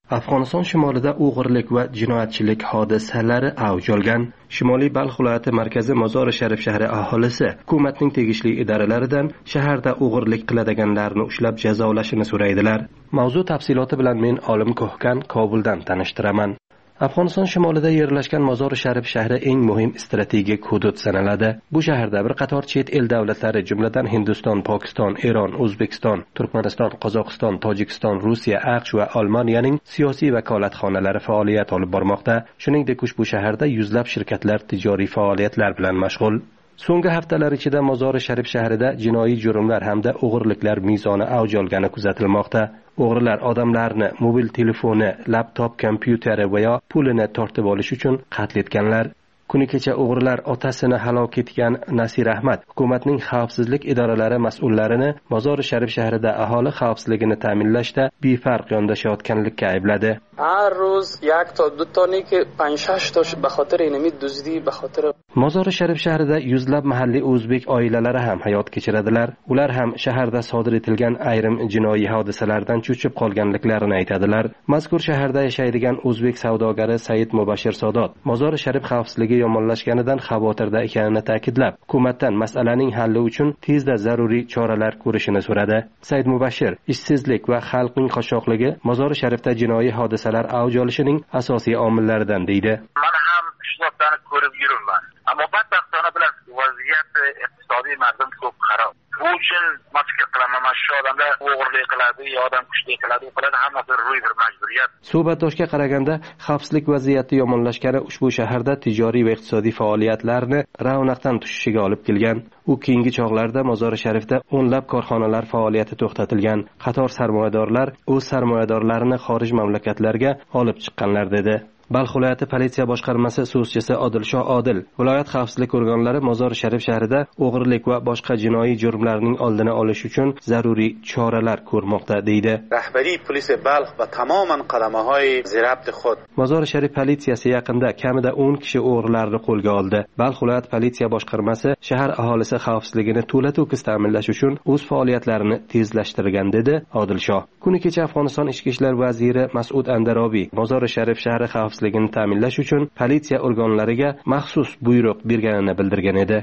Afg'oniston shimolida o'g'irlik va jinoyatchilik hodisalari avj olgan. Shimoliy Balx viloyati markazi Mozori Sharif shahri aholisi hukumatning tegishli idoralaridan shaharda o'g'irlik qiladiganlarni ushlab jazolashini so'raydilar. Mavzu tafsiloti bilan men Olim Ko'hkan Kobuldan tanishtiraman. Afg'oniston shimolida yerlashgan Mozori Sharif shahri eng muhim strategik hudud sanaladi. Bu shaharda bir qator chet el davlatlari, jumladan Hindiston, Pokiston, Eron, O'zbekiston, Turkmaniston, Qozog'iston, Tojikiston, Rossiya, AQSh va Almaniyaning siyosiy vakolatxonalari faoliyat olib bormoqda. Shuningdek, ushbu shaharda yuzlab shirkatlar tijoriy faoliyatlar bilan mashg'ul. So'nggi haftalar ichida Mozori Sharif shahrida jinoiy jurmlar hamda o'g'irliklar mezoni avj olgani kuzatilmoqda. O'g'rilar odamlarni mobil telefoni, laptop, kompyuteri va yo pulini tortib olish uchun qatl etganlar. Kuni kecha o'g'rilar otasini halok etgan Nasir Ahmad hukumatning xavfsizlik idoralari mas'ullarini Mozori Sharif shahrida aholi xavfsizligini ta'minlashda befarq yondashayotganlikka aybladi. Har roz yak ta du tani ke panch shash ta be xotir inami duzdi be xotir Mozori Sharif shahrida yuzlab mahalliy o'zbek oilalari ham hayot kechiradilar. Ular ham shaharda sodir etilgan ayrim jinoiy hodisalardan cho'chib qolganliklarini aytadilar. Mazkur shaharda yashaydigan o'zbek savdogari Said Mubashir Sadat Mozori Sharif xavfsizligi yomonlashganidan xavotirda ekanini ta'kidlab, hukumatdan masalaning halli uchun tezda zaruriy choralar ko'rishini so'radi. Said Mubashir ishsizlik va xalqning qashshoqligi Mozori Sharifda jinoiy hodisalar avj olishining asosiy omillaridan deydi. Mana ham shularni ko'rib yuribman. Ammo badbaxtona bilan vaziyat iqtisodiy mardum ko'p xarob. Bu uchun fikr qilaman, mana shu odamlar o'g'irlik qiladi, yo odam kuchlik qiladi, qiladi, hammasi ro'y bir majburiyat. Suhbatdoshga qaraganda, xavfsizlik vaziyati yomonlashgani ushbu shaharda tijoriy va iqtisodiy faoliyatlarni ravnaqdan tushishiga olib kelgan. U keyingi chog'larda Mozori Sharifda o'nlab korxonalar faoliyati to'xtatilgan. Qator sarmoyadorlar o'z sarmoyadorlarini xorij mamlakatlarga olib chiqqanlar dedi. Balx viloyati politsiya boshqarmasi so'zchisi Odilshoh Odil viloyat xavfsizlik organlari Mozori Sharif shahrida o'g'irlik va boshqa jinoiy jurmlarning oldini olish uchun zaruriy choralar ko'rmoqda deydi. Rahbariy polis Balx va tamoman qadamahoy zirabt xud. Mozori Sharif politsiyasi yaqinda kamida o'n kishi o'g'rilarni qo'lga oldi. Balx viloyat politsiya boshqarmasi shahar aholisi xavfsizligini to'la-to'kis ta'minlash uchun o'z faoliyatlarini tezlashtirgan dedi Odilshoh. Kuni kecha Afg'oniston ichki ishlar vaziri Mas'ud Andarobiy Mozori Sharif shahri xavfsizligini ta'minlash uchun politsiya organlariga maxsus buyruq berganini bildirgan edi.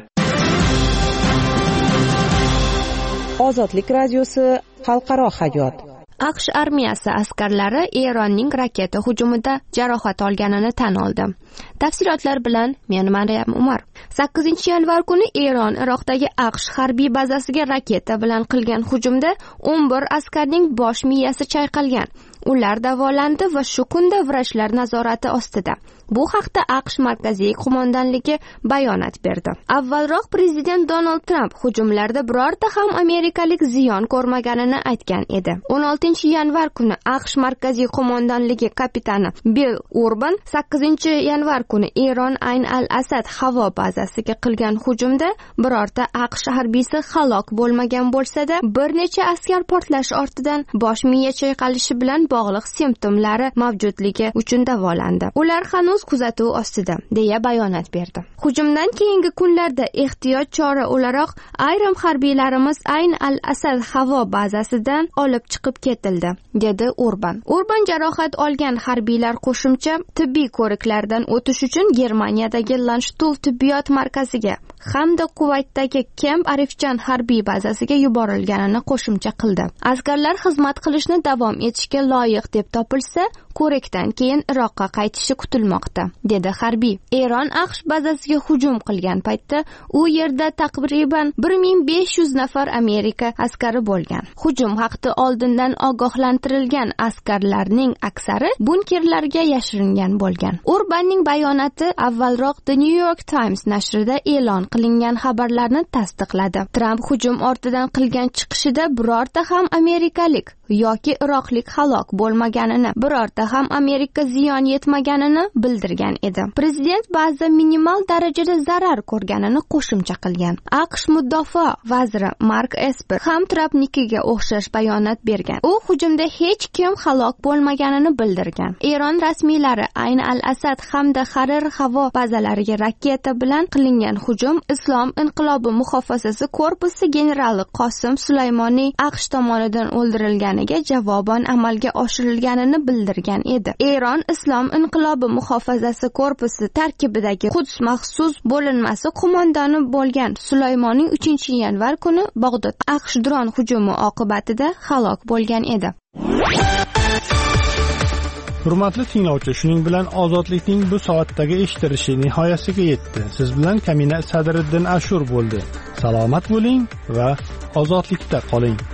Ozodlik radiosi xalqaro hayot. AQSh armiyasi askarlari Eronning raketa hujumida jarohat olganini tan oldi. Tafsilotlar bilan men Maryam Umar. sakkizinchi yanvar kuni Eron Iroqdagi AQSh harbiy bazasiga raketa bilan qilgan hujumda o'n bir askarning bosh miyasi chayqalgan. Ular davolandi va shu kunda vrachlar nazorati ostida. Bu haqda AQSh markaziy qo'mondonligi bayonot berdi. Avvalroq prezident Donald Trump hujumlarda birorta ham amerikalik ziyon ko'rmaganini aytgan edi. o'n oltinchi yanvar kuni AQSh markaziy qo'mondonligi kapitani Bill Urban sakkizinchi yanvar kuni Eron Ayn al-Asad havo bazasiga qilgan hujumda birorta AQSh harbiysi halok bo'lmagan bo'lsa-da, bir necha askar portlash ortidan bosh miya chayqalishi bilan bog'liq simptomlari mavjudligi uchun davolandi. Ular hanuz kuzatuv ostida, deya bayonot berdi. Hujumdan keyingi kunlarda ehtiyot chora o'laroq ayrim harbiylarimiz Ayn al-Asad havo bazasidan olib chiqib ketildi, dedi Urban. Urban jarohat olgan harbiylar qo'shimcha tibbiy ko'riklardan o'tish uchun Germaniyadagi Landstuhl tibbiyot markaziga hamda Kuvaytdagi Camp Arifjan harbiy bazasiga yuborilganini qo'shimcha qildi. Askarlar xizmat qilishni davom etishga loyiq deb topilsa, ko'rikdan keyin Iroqqa qaytishi kutilmoqda, dedi harbiy. Eron AQSh bazasiga hujum qilgan paytda u yerda taqriban bir ming besh yuz nafar Amerika askari bo'lgan. Hujum haqida oldindan ogohlantirilgan askarlarning aksari bunkerlarga yashiringan bo'lgan. Urbanning bayonoti avvalroq The New York Times nashrida e'lon qilingan xabarlarni tasdiqladi. Trump hujum ortidan qilgan chiqishida birorta ham amerikalik yoki iroqlik halok bo'lmaganini, birorta ham Amerika ziyon yetmaganini bildirgan edi. Prezident ba'zi minimal darajada zarar ko'rganini qo'shimcha qilgan. AQSh mudofaa vaziri Mark Esper ham Trumpnikiga o'xshash bayonot bergan. U hujumda hech kim halok bo'lmaganini bildirgan. Eron rasmiylari Ayn al-Asad hamda Harir havo bazalariga raketa bilan qilingan hujum Eron Islom inqilobi muhofazasi korpusi generali Qosim Sulaymoniy AQSh tomonidan o'ldirilganiga javoban amalga oshirilganini bildirgan edi. Eron Islom inqilobi muhofazasi korpusi tarkibidagi Quds maxsus bo'linmasi qo'mondoni bo'lgan Sulaymonning uchinchi yanvar kuni Bag'dod AQSh dron hujumi oqibatida halok bo'lgan edi. Hurmatli tinglovchi, shuning bilan ozodlikning bu soatdagi eshitilishi nihoyasiga yetdi. Siz bilan Kamina Sadriddin Ashur bo'ldi. Salomat bo'ling va ozodlikda qoling.